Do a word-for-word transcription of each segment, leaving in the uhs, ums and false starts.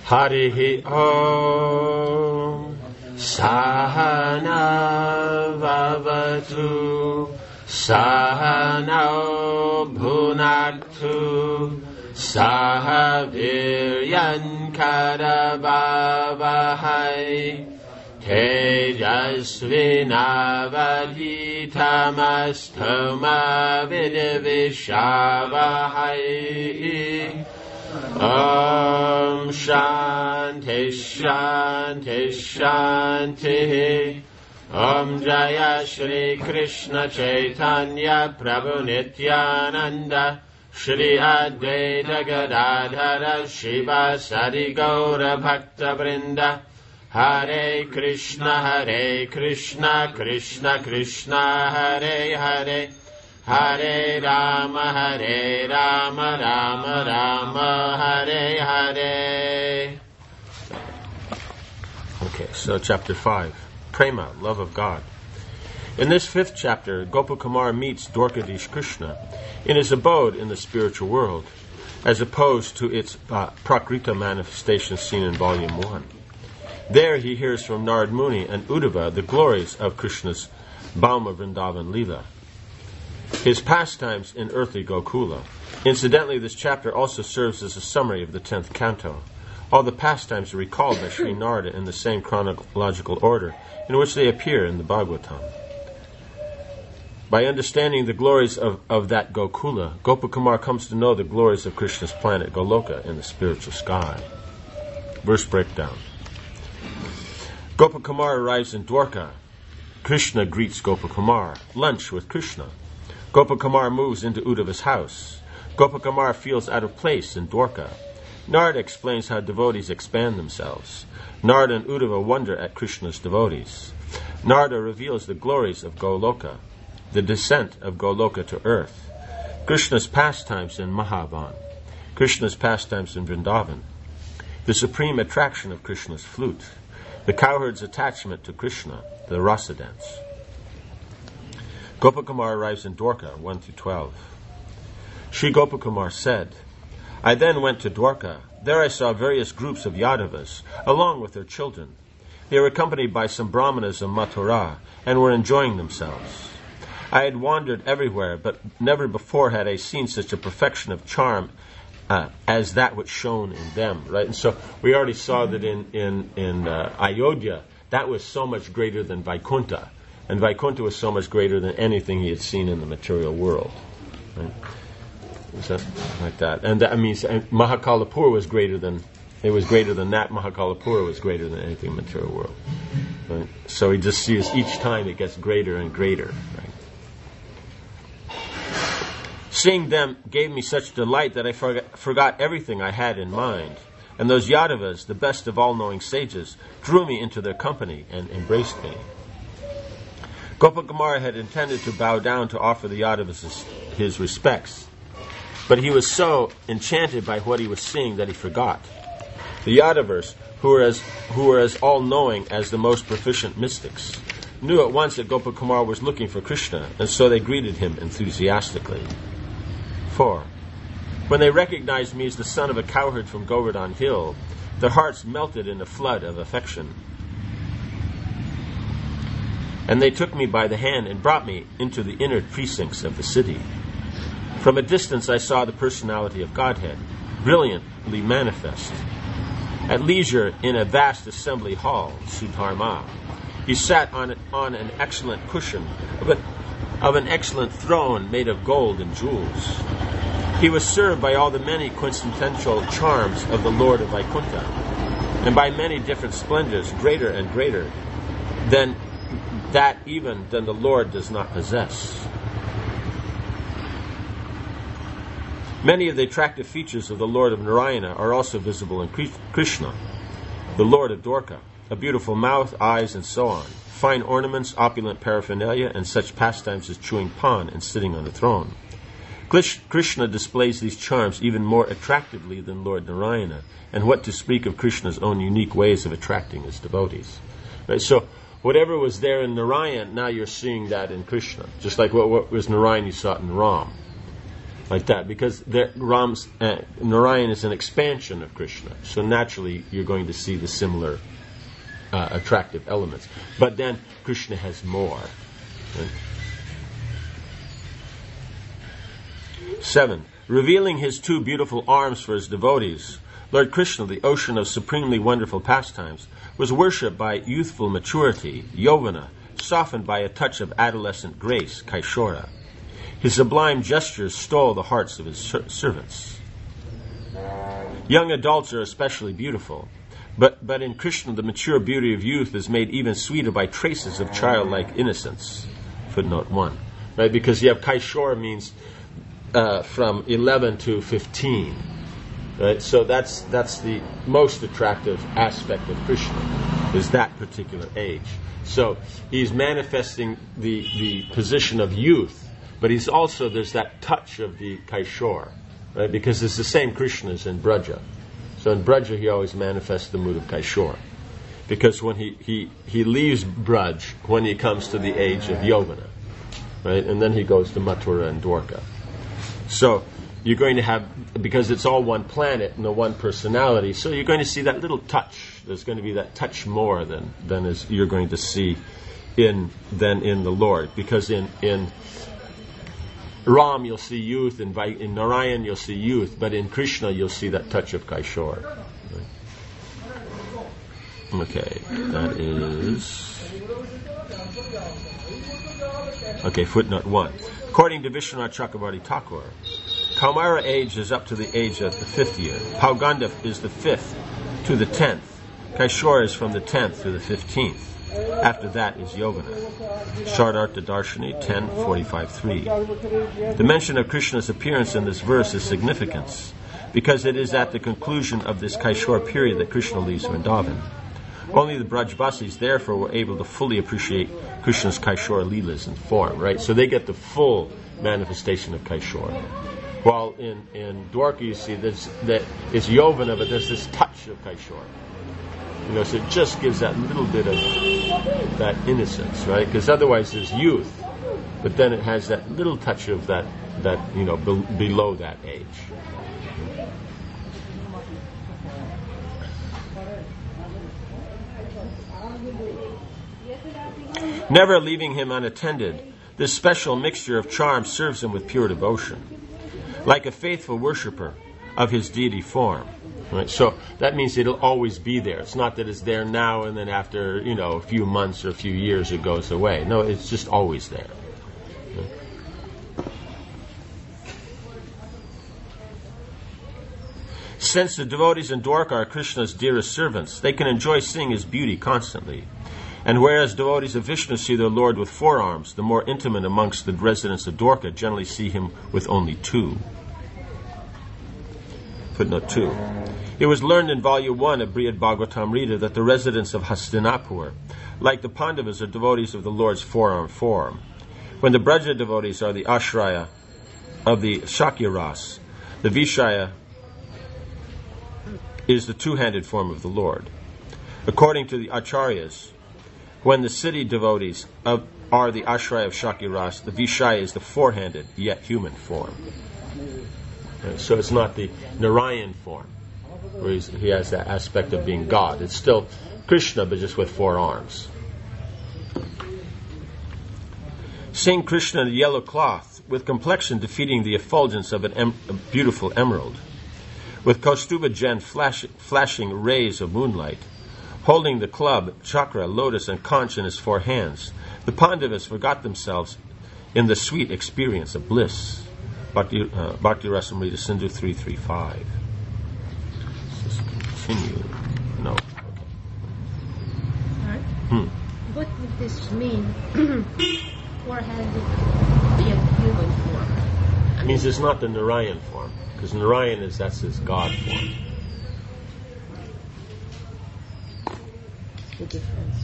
Harihi Om Sahana Vavatu Sahana Bhunaktu Sahaviryan Karavavahai Tejasvinavadhitamastoma Vidivishavahai Om Shanti Shanti Shanti Om Jaya Shri Krishna Chaitanya Prabhu Nityananda Shri Advaita Gadadhara Shiva Sadi Gaura Bhakta Vrinda Hare Krishna Hare Krishna Krishna Krishna Hare Hare Hare Rama Hare Rama Rama Rama Hare Hare. Okay, so chapter five, Prema, love of God. In this fifth chapter, Gopakumar meets Dwarkadish Krishna in his abode in the spiritual world, as opposed to its uh, Prakrita manifestation seen in volume one. There he hears from Narad Muni and Uddhava the glories of Krishna's Bauma Vrindavan Leela, his pastimes in earthly Gokula. Incidentally, this chapter also serves as a summary of the tenth canto. All the pastimes are recalled by Sri Narada in the same chronological order in which they appear in the Bhagavatam. By understanding the glories of, of that Gokula, Gopakumar comes to know the glories of Krishna's planet Goloka in the spiritual sky. Verse breakdown. Gopakumar arrives in Dwarka. Krishna greets Gopakumar. Lunch with Krishna. Gopakumar moves into Uddhava's house. Gopakumar feels out of place in Dwarka. Narada explains how devotees expand themselves. Narada and Uddhava wonder at Krishna's devotees. Narada reveals the glories of Goloka, the descent of Goloka to earth, Krishna's pastimes in Mahavan, Krishna's pastimes in Vrindavan, the supreme attraction of Krishna's flute, the cowherd's attachment to Krishna, the rasa dance. Gopakumar arrives in Dwarka, one through twelve. Sri Gopakumar said, I then went to Dwarka. There I saw various groups of Yadavas, along with their children. They were accompanied by some Brahmanas of Mathura, and were enjoying themselves. I had wandered everywhere, but never before had I seen such a perfection of charm uh, as that which shone in them. Right, and so we already saw that in in in uh, Ayodhya, that was so much greater than Vaikuntha. And Vaikuntha was so much greater than anything he had seen in the material world. Right? So, like that. And that means Mahakalapura was greater than, it was greater than that. Mahakalapura was greater than anything in the material world. Right? So he just sees each time it gets greater and greater. Right? Seeing them gave me such delight that I forgot, forgot everything I had in mind. And those Yadavas, the best of all knowing sages, drew me into their company and embraced me. Gopakumar had intended to bow down to offer the Yadavas his, his respects, but he was so enchanted by what he was seeing that he forgot. The Yadavas, who were as who were as all-knowing as the most proficient mystics, knew at once that Gopakumar was looking for Krishna, and so they greeted him enthusiastically. Four. When they recognized me as the son of a cowherd from Govardhan Hill, their hearts melted in a flood of affection. And they took me by the hand and brought me into the inner precincts of the city. From a distance I saw the personality of Godhead, brilliantly manifest. At leisure in a vast assembly hall, Sudharma, he sat on, it, on an excellent cushion of, a, of an excellent throne made of gold and jewels. He was served by all the many quintessential charms of the Lord of Vaikuntha, and by many different splendors, greater and greater than that even than the Lord does not possess. Many of the attractive features of the Lord of Narayana are also visible in Krishna, the Lord of Dwarka, a beautiful mouth, eyes, and so on, fine ornaments, opulent paraphernalia, and such pastimes as chewing pan and sitting on a throne. Krishna displays these charms even more attractively than Lord Narayana, and what to speak of Krishna's own unique ways of attracting his devotees. Right, so whatever was there in Narayan, now you're seeing that in Krishna. Just like what, what was Narayan, you saw it in Ram. like that, because the, Ram's, uh, Narayan is an expansion of Krishna. So naturally, you're going to see the similar uh, attractive elements. But then Krishna has more. Right? Seven, revealing his two beautiful arms for his devotees, Lord Krishna, the ocean of supremely wonderful pastimes, was worshipped by youthful maturity, Yovana, softened by a touch of adolescent grace, Kaishora. His sublime gestures stole the hearts of his ser- servants. Young adults are especially beautiful, but, but in Krishna the mature beauty of youth is made even sweeter by traces of childlike innocence. Footnote one. Right, because you have Kaishora means uh, from eleven to fifteen. Right? So that's that's the most attractive aspect of Krishna, is that particular age. So he's manifesting the, the position of youth, but he's also, there's that touch of the Kaishor, right? Because it's the same Krishna as in Braja. So in Braja he always manifests the mood of Kaishor. Because when he, he, he leaves Braj, when he comes to the age of Yovana, right? And then he goes to Mathura and Dwarka. So you're going to have, because it's all one planet and the one personality, so you're going to see that little touch. There's going to be that touch more than than is you're going to see in than in the Lord. Because in in Ram you'll see youth, in, in Narayan you'll see youth, but in Krishna you'll see that touch of Kaishor. Right? Okay, that is okay. Footnote one. According to Vishwanath Chakravarti Thakur, Kaumara age is up to the age of the fifth year. Pauganda is the fifth to the tenth. Kaishora is from the tenth to the fifteenth. After that is Yovana. Shardartha Darshani ten forty-five three. The mention of Krishna's appearance in this verse is significant because it is at the conclusion of this Kaishora period that Krishna leaves Vrindavan. Only the Brajbasis therefore were able to fully appreciate Krishna's Kaishora Leelas in form, right? So they get the full manifestation of Kaishora. While in, in Dwarka you see this, that it's Yovana, but there's this touch of Kaishora. You know, so it just gives that little bit of that innocence, right? Because otherwise there's youth, but then it has that little touch of that, that you know, be- below that age. Never leaving him unattended, this special mixture of charm serves him with pure devotion, like a faithful worshipper of his deity form. Right? So that means it'll always be there. It's not that it's there now and then after, you know, a few months or a few years it goes away. No, it's just always there. Right? Since the devotees in Dwarka are Krishna's dearest servants, they can enjoy seeing his beauty constantly. And whereas devotees of Vishnu see their Lord with four arms, the more intimate amongst the residents of Dwarka generally see him with only two. Footnote two. It was learned in volume one of Brihad Bhagavatamrita that the residents of Hastinapur, like the Pandavas, are devotees of the Lord's four-arm form. When the Braja devotees are the Ashraya of the Shakya Ras, the Vishaya is the two-handed form of the Lord. According to the Acharyas, when the city devotees of, are the Ashraya of Shakya Ras, the Vishaya is the four-handed, yet human form. Right? So it's not the Narayan form, where he's, he has that aspect of being God. It's still Krishna, but just with four arms. Seeing Krishna in a yellow cloth, with complexion defeating the effulgence of an em- a beautiful emerald, with Kaustuba Jen flash- flashing rays of moonlight, holding the club, chakra, lotus, and conch in his four hands, the Pandavas forgot themselves in the sweet experience of bliss. Bhakti, uh, Bhakti Rasamrita Sindhu three thirty-five. Let's just continue. No. Okay. Right. Hmm. What would this mean? Four-handed yet human form. It means it's not the Narayan form, because Narayan is that's his God form. The difference.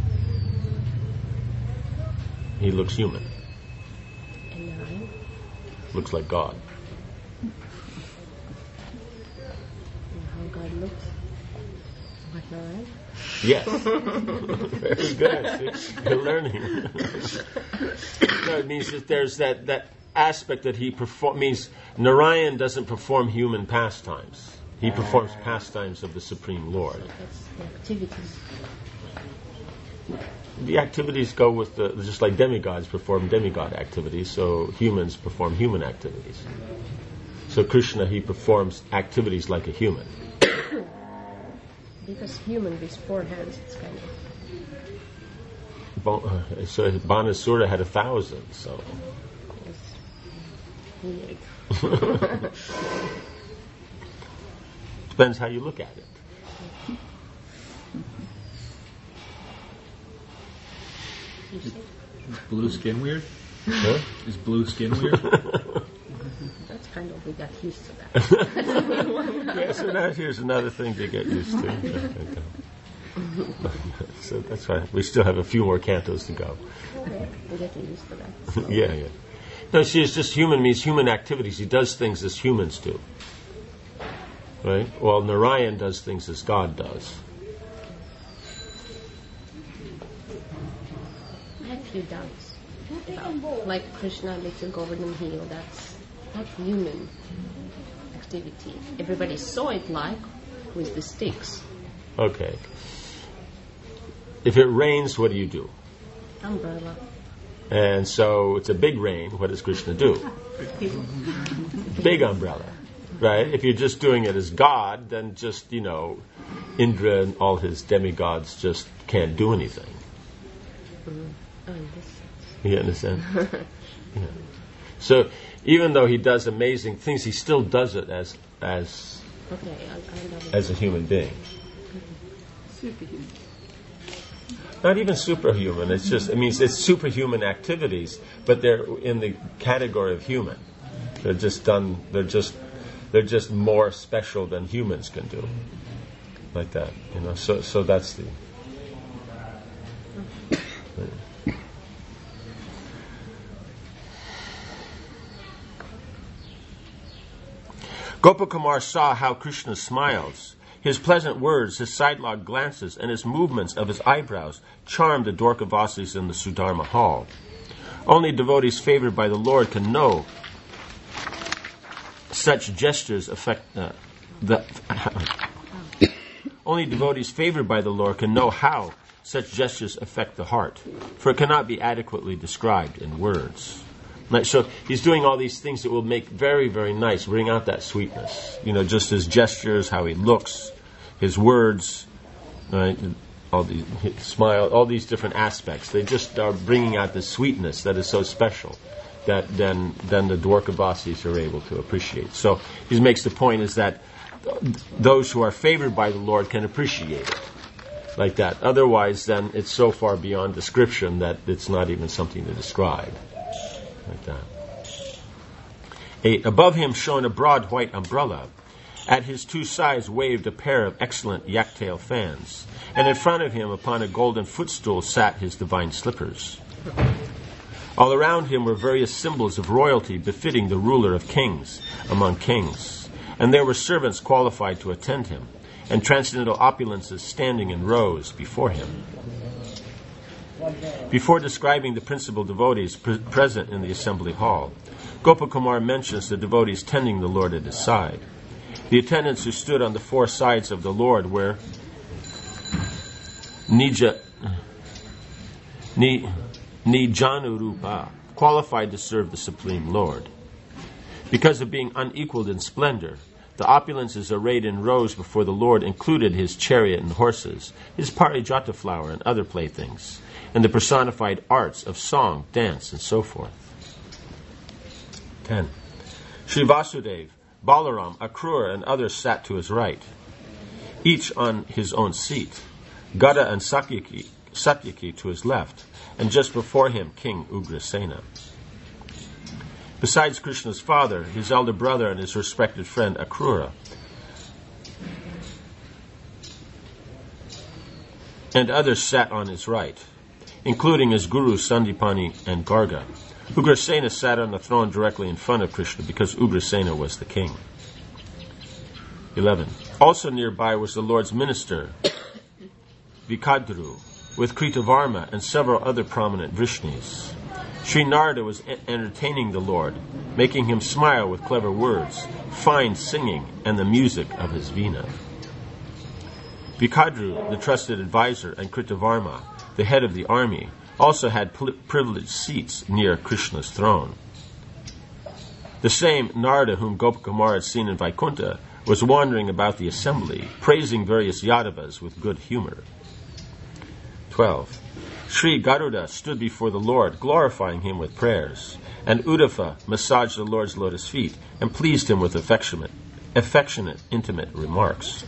He looks human. And Narayan? Looks like God. And how God looks? Like Narayan? Yes. Very good. See, you're learning. No, it means that there's that, that aspect that he perform means Narayan doesn't perform human pastimes. He performs pastimes of the Supreme Lord. That's the activities. The activities go with the, just like demigods perform demigod activities, so humans perform human activities. So Krishna, he performs activities like a human. Because human with four hands, it's kind of... Bon, uh, so Banasura had a thousand, so... It's weird. Depends how you look at it. Is blue skin weird? Huh? Is blue skin weird? That's kind of, we got used to that. Yeah, so now here's another thing to get used to. So that's right. We still have a few more cantos to go. Okay, we're getting used to that. So. Yeah, yeah. No, see, it's just human means human activities. He does things as humans do. Right? Well, Narayan does things as God does. I have a few doubts about, like Krishna, little Govardhan Hill, that's not human activity. Everybody saw it like with the sticks. Okay. If it rains, what do you do? Umbrella. And so it's a big rain. What does Krishna do? Big umbrella. Right? If you're just doing it as God, then just, you know, Indra and all his demigods just can't do anything. Mm-hmm. Oh, in this sense. You understand? Yeah. So even though he does amazing things, he still does it as as okay, I, I love it. as a human being. Superhuman. Not even superhuman. It's just, it means it's superhuman activities, but they're in the category of human. They're just done. They're just, they're just more special than humans can do, like that. You know. So, so that's the. Gopakumar saw how Krishna smiles. His pleasant words, his sidelong glances, and his movements of his eyebrows charmed the Dwarkavasis in the Sudharma hall. Only devotees favored by the Lord can know such gestures affect uh, the. Only devotees favored by the Lord can know how such gestures affect the heart, for it cannot be adequately described in words. Like, so he's doing all these things that will make very, very nice, bring out that sweetness. You know, just his gestures, how he looks, his words, right? All these his smile, all these different aspects. They just are bringing out the sweetness that is so special that then then the Dwarkavasis are able to appreciate. So he makes the point is that those who are favored by the Lord can appreciate it like that. Otherwise, then it's so far beyond description that it's not even something to describe. Like that. Eight. Above him shone a broad white umbrella. At his two sides waved a pair of excellent yak-tail fans, and in front of him upon a golden footstool sat his divine slippers. All around him were various symbols of royalty befitting the ruler of kings among kings, and there were servants qualified to attend him, and transcendental opulences standing in rows before him. Before describing the principal devotees pre- present in the assembly hall, Gopakumar mentions the devotees tending the Lord at his side. The attendants who stood on the four sides of the Lord were Nija, Ni, Nijanurupa, qualified to serve the Supreme Lord. Because of being unequaled in splendor, the opulences arrayed in rows before the Lord included his chariot and horses, his parijata flower and other playthings, and the personified arts of song, dance, and so forth. ten. Sri Vasudeva, Balaram, Akrura, and others sat to his right, each on his own seat, Gada and Satyaki, Satyaki to his left, and just before him King Ugrasena. Besides Krishna's father, his elder brother, and his respected friend Akrura, and others sat on his right, including his guru Sandipani and Garga. Ugrasena sat on the throne directly in front of Krishna because Ugrasena was the king. eleven. Also nearby was the Lord's minister, Vikadru, with Kritavarma and several other prominent Vrishnis. Sri Narada was e- entertaining the Lord, making him smile with clever words, fine singing, and the music of his veena. Vikadru, the trusted advisor, and Kritavarma, the head of the army, also had pl- privileged seats near Krishna's throne. The same Narada whom Gopakumar had seen in Vaikuntha was wandering about the assembly, praising various Yadavas with good humor. twelve. Sri Garuda stood before the Lord, glorifying him with prayers, and Uddhava massaged the Lord's lotus feet and pleased him with affectionate, affectionate, intimate remarks.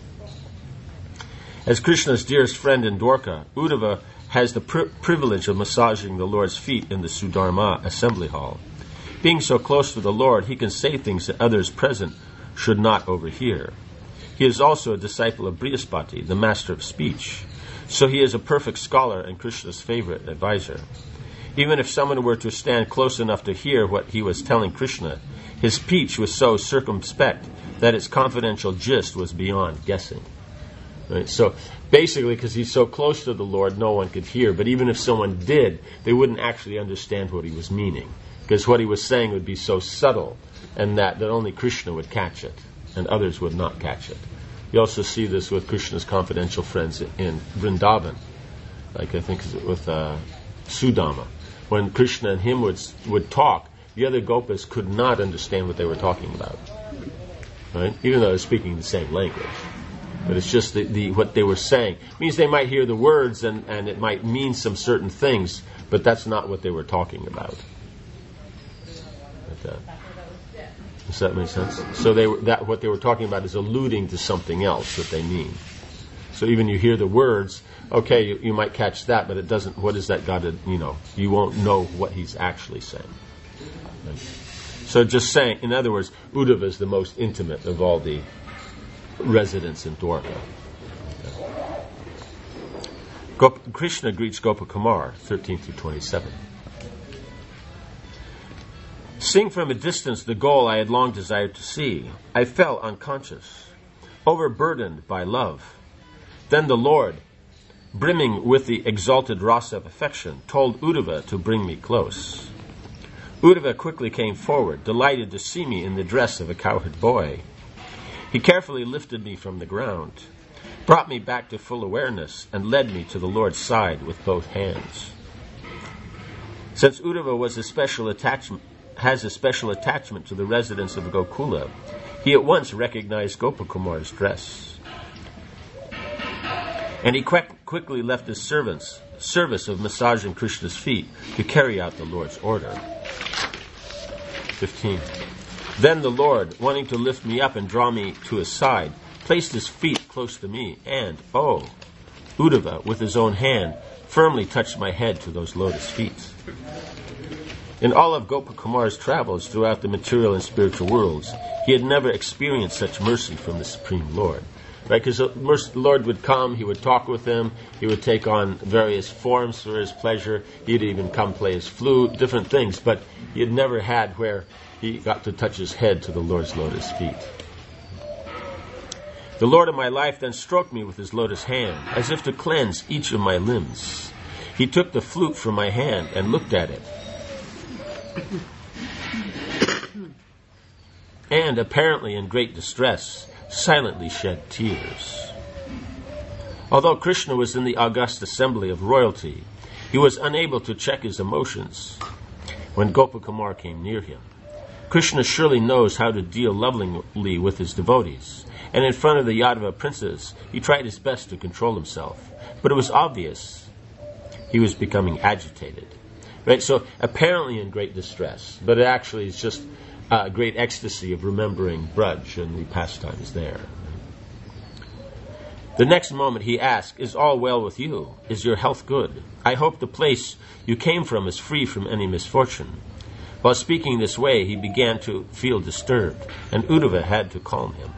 As Krishna's dearest friend in Dwarka, Uddhava has the pri- privilege of massaging the Lord's feet in the Sudharma assembly hall. Being so close to the Lord, he can say things that others present should not overhear. He is also a disciple of Brihaspati, the master of speech. So he is a perfect scholar and Krishna's favorite advisor. Even if someone were to stand close enough to hear what he was telling Krishna, his speech was so circumspect that its confidential gist was beyond guessing. Right? So basically, because he's so close to the Lord, no one could hear. But even if someone did, they wouldn't actually understand what he was meaning, because what he was saying would be so subtle, and that, that only Krishna would catch it, and others would not catch it. You also see this with Krishna's confidential friends in Vrindavan, like I think with uh, Sudama. When Krishna and him would would talk, the other gopas could not understand what they were talking about, right? Even though they're speaking the same language. But it's just the, the what they were saying. It means they might hear the words and, and it might mean some certain things, but that's not what they were talking about. But, uh, Does that make sense? So they were, that what they were talking about is alluding to something else that they mean. So even you hear the words, okay, you, you might catch that, but it doesn't. What is that got to? You know, you won't know what he's actually saying. Right? So just saying, in other words, Uddhava is the most intimate of all the residents in Dwarka. Okay. Gop- Krishna greets Gopakumar, thirteen through twenty-seven. Seeing from a distance the goal I had long desired to see, I fell unconscious, overburdened by love. Then the Lord, brimming with the exalted rasa of affection, told Uddhava to bring me close. Uddhava quickly came forward, delighted to see me in the dress of a cowherd boy. He carefully lifted me from the ground, brought me back to full awareness, and led me to the Lord's side with both hands. Since Uddhava was a special attachment, has a special attachment to the residents of Gokula, he at once recognized Gopakumar's dress. And he quick, quickly left his servants, service of massaging Krishna's feet to carry out the Lord's order. fifteen. Then the Lord, wanting to lift me up and draw me to his side, placed his feet close to me and, oh, Uddhava, with his own hand, firmly touched my head to those lotus feet. In all of Gopakumar's travels throughout the material and spiritual worlds, he had never experienced such mercy from the Supreme Lord. Right? Because the Lord would come, he would talk with him, he would take on various forms for his pleasure, he'd even come play his flute, different things, but he had never had where he got to touch his head to the Lord's lotus feet. The Lord of my life then stroked me with his lotus hand, as if to cleanse each of my limbs. He took the flute from my hand and looked at it, and, apparently in great distress, silently shed tears. Although Krishna was in the august assembly of royalty, he was unable to check his emotions when Gopakumar came near him. Krishna surely knows how to deal lovingly with his devotees, and in front of the Yadava princes, he tried his best to control himself, but it was obvious he was becoming agitated. Right? So apparently in great distress, but it actually is just a great ecstasy of remembering Braj and the pastimes there. The next moment he asked, "Is all well with you? Is your health good? I hope the place you came from is free from any misfortune." While speaking this way, he began to feel disturbed, and Uddhava had to calm him.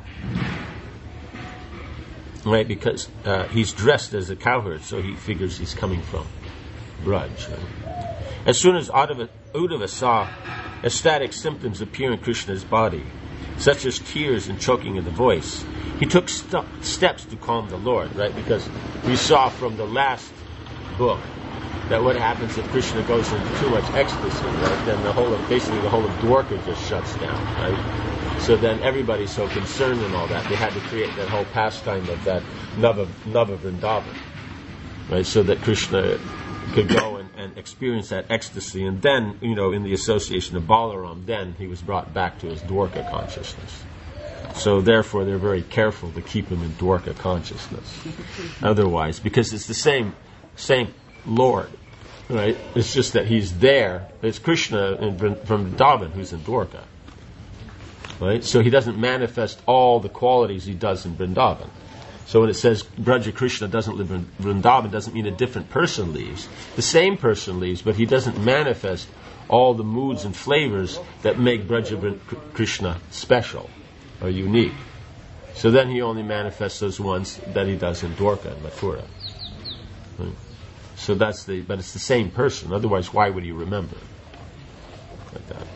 Right? Because uh, he's dressed as a cowherd, so he figures he's coming from Braj. Right? As soon as Uddhava, Uddhava saw ecstatic symptoms appear in Krishna's body, such as tears and choking in the voice, he took st- steps to calm the Lord, right? Because we saw from the last book that what happens if Krishna goes into too much ecstasy, right? Then the whole of, basically the whole of Dwarka just shuts down, right? So then everybody's so concerned and all that, they had to create that whole pastime of that Nava, Nava Vrindavan, right? So that Krishna could go and, and experience that ecstasy, and then, you know, in the association of Balaram, then he was brought back to his Dwarka consciousness. So therefore they're very careful to keep him in Dwarka consciousness. Otherwise, because it's the same same Lord, right? It's just that he's there. It's Krishna in, from Vrindavan who's in Dwarka, right? So he doesn't manifest all the qualities he does in Vrindavan. So when it says Braja Krishna doesn't live in Vrindavan, doesn't mean a different person leaves. The same person leaves, but he doesn't manifest all the moods and flavors that make Braja Krishna special or unique. So then he only manifests those ones that he does in Dwarka and Mathura. Right? So that's the, but it's the same person. Otherwise, why would you remember like that?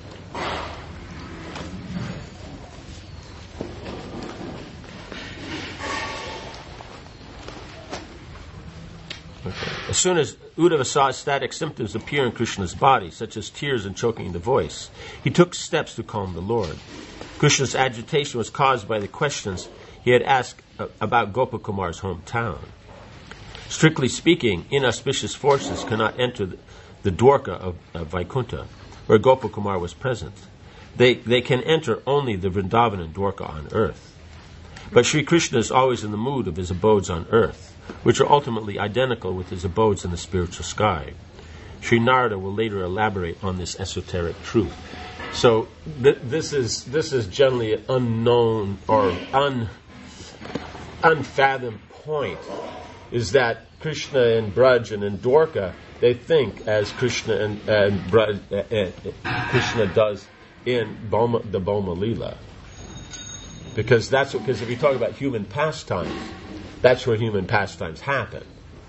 Okay. As soon as Uddhava saw static symptoms appear in Krishna's body, such as tears and choking the voice, he took steps to calm the Lord. Krishna's agitation was caused by the questions he had asked about Gopakumar's hometown. Strictly speaking, inauspicious forces cannot enter the, the Dwarka of, of Vaikuntha, where Gopakumar was present. They, they can enter only the Vrindavan and Dwarka on earth. But Sri Krishna is always in the mood of his abodes on earth, which are ultimately identical with his abodes in the spiritual sky. Sri Narada will later elaborate on this esoteric truth. So th- this is this is generally an unknown or un, unfathomed point, is that Krishna and Braj and in Dwarka, they think as Krishna and, and Braj, uh, uh, Krishna does in Boma, the Boma Leela. Because that's because if you talk about human pastimes, that's where human pastimes happen.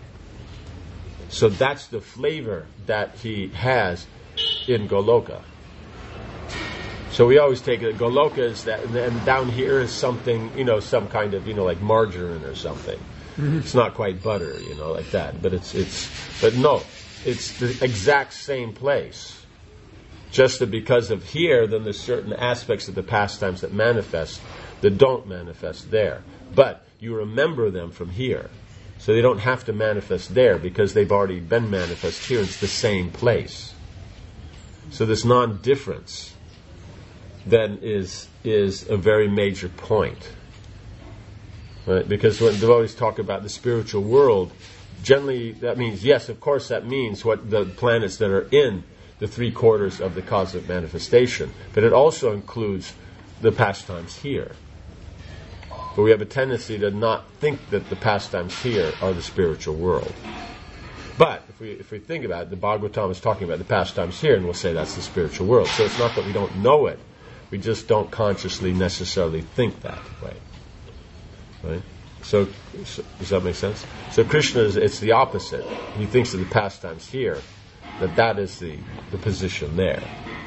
So that's the flavor that he has in Goloka. So we always take it, Goloka is that, and then down here is something, you know, some kind of, you know, like margarine or something. Mm-hmm. It's not quite butter, you know, like that. But it's, it's, but no, it's the exact same place. Just that because of here, then there's certain aspects of the pastimes that manifest that don't manifest there. But you remember them from here. So they don't have to manifest there because they've already been manifest here. It's the same place. So this non-difference then is is a very major point. Right? Because when devotees talk about the spiritual world, generally that means, yes, of course that means what the planets that are in the three quarters of the cosmic manifestation. But it also includes the pastimes here. But we have a tendency to not think that the pastimes here are the spiritual world. But if we if we think about it, the Bhagavatam is talking about the pastimes here, and we'll say that's the spiritual world. So it's not that we don't know it, we just don't consciously necessarily think that way. Right? So, so does that make sense? So Krishna is, it's the opposite. He thinks of the pastimes here, that that is the, the position there.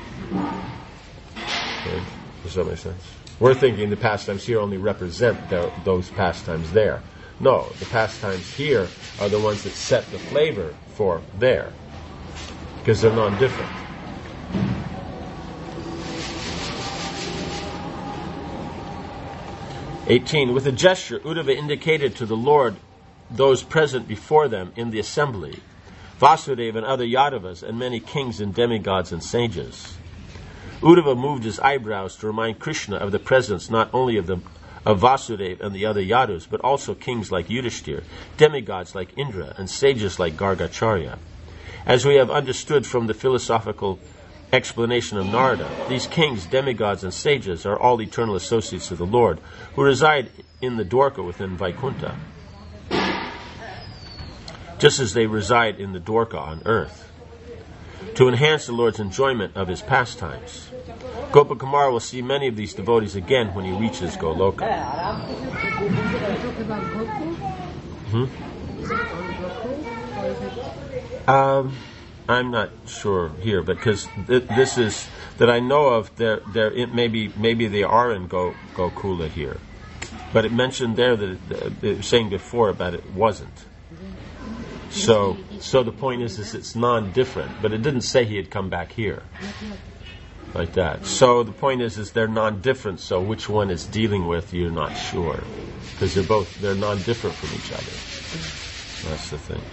Right? Does that make sense? We're thinking the pastimes here only represent the, those pastimes there. No, the pastimes here are the ones that set the flavor for there, because they're non-different. eighteen. With a gesture, Uddhava indicated to the Lord those present before them in the assembly, Vasudeva and other Yadavas, and many kings and demigods and sages. Uddhava moved his eyebrows to remind Krishna of the presence not only of the of Vasudeva and the other Yadus, but also kings like Yudhishthir, demigods like Indra, and sages like Gargacharya. As we have understood from the philosophical explanation of Narada, these kings, demigods, and sages are all eternal associates of the Lord, who reside in the Dwarka within Vaikuntha, just as they reside in the Dwarka on earth, to enhance the Lord's enjoyment of his pastimes. Gopakumar will see many of these devotees again when he reaches Goloka. Hmm? Um, I'm not sure here, because th- this is that I know of. There, there. It maybe, maybe they are in Go, Gokula here, but it mentioned there that it, it was saying before about it wasn't. So, so the point is, is it's non-different, but it didn't say he had come back here, like that. So the point is, is they're non-different. So which one is dealing with, you're not sure, because they're both they're non-different from each other. That's the thing.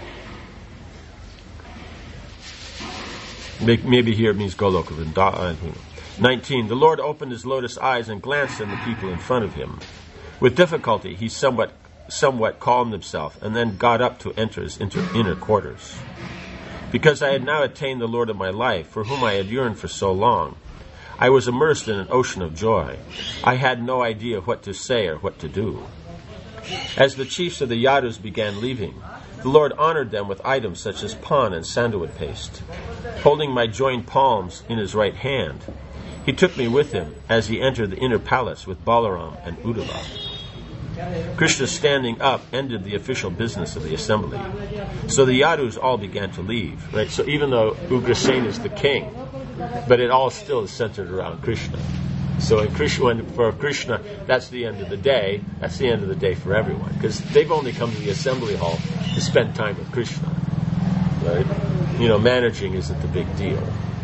Maybe here it means Goloka Vrindavan. nineteen. The Lord opened his lotus eyes and glanced at the people in front of him. With difficulty, he somewhat somewhat calmed himself, and then got up to enter his inter- inner quarters. Because I had now attained the Lord of my life, for whom I had yearned for so long, I was immersed in an ocean of joy. I had no idea what to say or what to do. As the chiefs of the Yadus began leaving, the Lord honored them with items such as pan and sandalwood paste. Holding my joined palms in his right hand, he took me with him as he entered the inner palace with Balaram and Uddhava. Krishna, standing up, ended the official business of the assembly. So the Yadus all began to leave. Right? So even though Ugrasena is the king, but it all still is centered around Krishna. So in Krishna, when, for Krishna, that's the end of the day. That's the end of the day for everyone, because they've only come to the assembly hall to spend time with Krishna. Right? You know, managing isn't the big deal.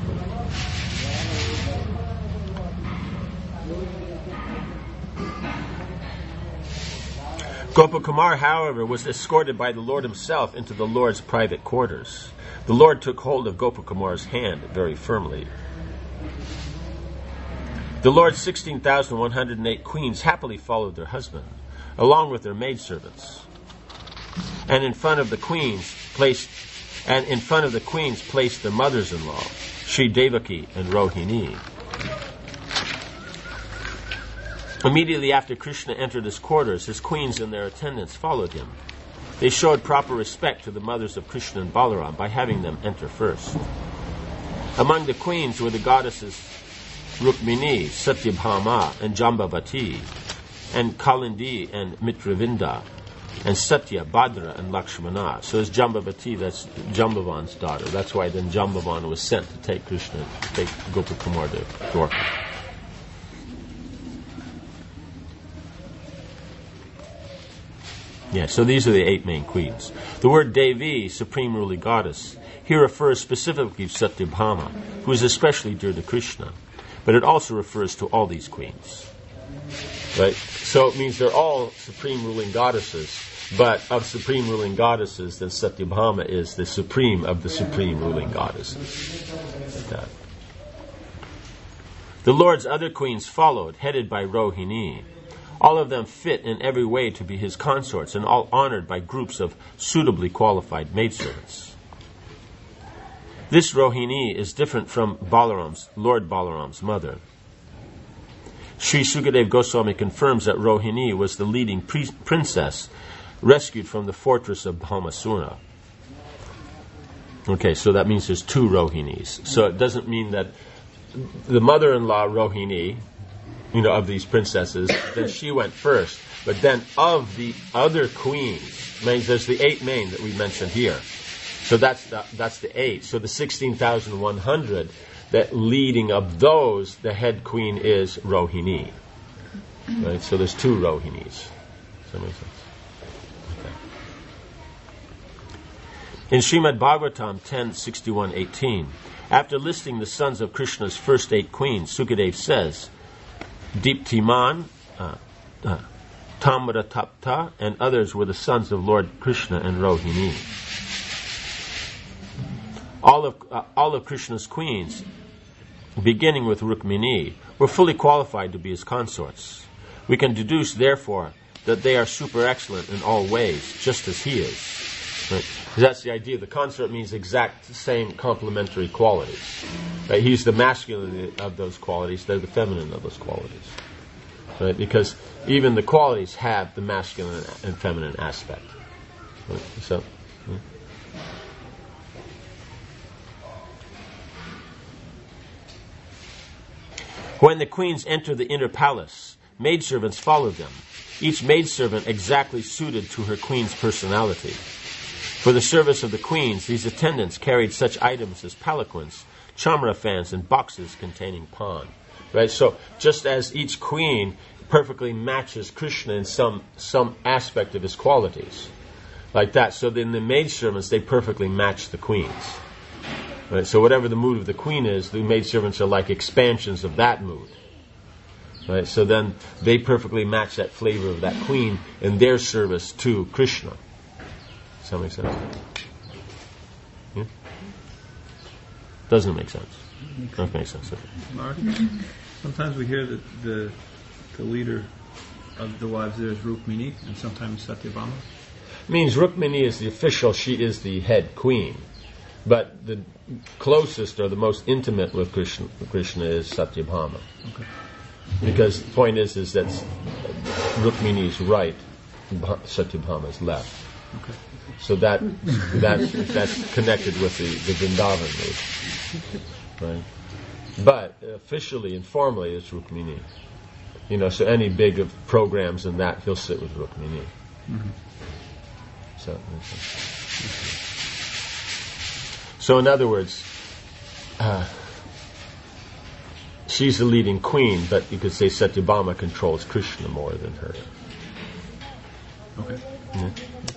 Gopakumar, however, was escorted by the Lord himself into the Lord's private quarters. The Lord took hold of Gopakumar's hand very firmly. The Lord's sixteen thousand one hundred eight queens happily followed their husband, along with their maidservants. And in front of the queens placed and in front of the queens placed their mothers-in-law, Sri Devaki and Rohini. Immediately after Krishna entered his quarters, his queens and their attendants followed him. They showed proper respect to the mothers of Krishna and Balaram by having them enter first. Among the queens were the goddesses Rukmini, Satyabhama, and Jambavati, and Kalindi and Mitravinda, and Satya, Bhadra, and Lakshmana. So it's Jambavati, that's Jambavan's daughter. That's why then Jambavan was sent to take Krishna, to take Gopakumar to Dwarka. Yeah, so these are the eight main queens. The word Devi, supreme ruling goddess, here refers specifically to Satyabhama, who is especially dear to Krishna, but it also refers to all these queens. Right? So it means they're all supreme ruling goddesses, but of supreme ruling goddesses, then Satyabhama is the supreme of the supreme ruling goddesses. Like that. The Lord's other queens followed, headed by Rohini. All of them fit in every way to be his consorts, and all honored by groups of suitably qualified maidservants. This Rohini is different from Balaram's, Lord Balaram's mother. Sri Sukadev Goswami confirms that Rohini was the leading pre- princess rescued from the fortress of Bhaumasura. Okay, so that means there's two Rohinis. So it doesn't mean that the mother-in-law Rohini, you know, of these princesses, then she went first. But then of the other queens, means there's the eight main that we mentioned here. So that's the, that's the eight. So the sixteen thousand one hundred, that leading of those, the head queen is Rohini. Right? So there's two Rohinis. Does that make sense? Okay. In Srimad Bhagavatam ten sixty-one eighteen, after listing the sons of Krishna's first eight queens, Sukadev says, Deeptiman, uh, uh, Tamratapta, and others were the sons of Lord Krishna and Rohini. All of uh, all of Krishna's queens, beginning with Rukmini, were fully qualified to be his consorts. We can deduce, therefore, that they are super excellent in all ways, just as he is. Right? That's the idea. The consort means exact same complementary qualities. Right? He's the masculine of those qualities, they're the feminine of those qualities. Right? Because even the qualities have the masculine and feminine aspect. Right? So, yeah. When the queens enter the inner palace, maidservants follow them, each maidservant exactly suited to her queen's personality. For the service of the queens, these attendants carried such items as palanquins, chamra fans, and boxes containing pan. Right? So just as each queen perfectly matches Krishna in some some aspect of his qualities, like that. So then the maidservants, they perfectly match the queens. Right? So whatever the mood of the queen is, the maidservants are like expansions of that mood. Right? So then they perfectly match that flavor of that queen in their service to Krishna. Does that make sense? Yeah? Doesn't make sense. Doesn't make sense. Okay. Mark, sometimes we hear that the the leader of the wives there is Rukmini, and sometimes Satyabhama. Means Rukmini is the official, she is the head queen. But the closest or the most intimate with Krishna, Krishna is Satyabhama. Okay. Because the point is, is that Rukmini is right, Satyabhama is left. Okay. So that that that's connected with the, the Vrindavan mood. Right? But officially and formally it's Rukmini. You know, so any big of programs and that, he'll sit with Rukmini. Mm-hmm. So, so in other words, uh, she's the leading queen, but you could say Satyabhama controls Krishna more than her. Okay. Yeah.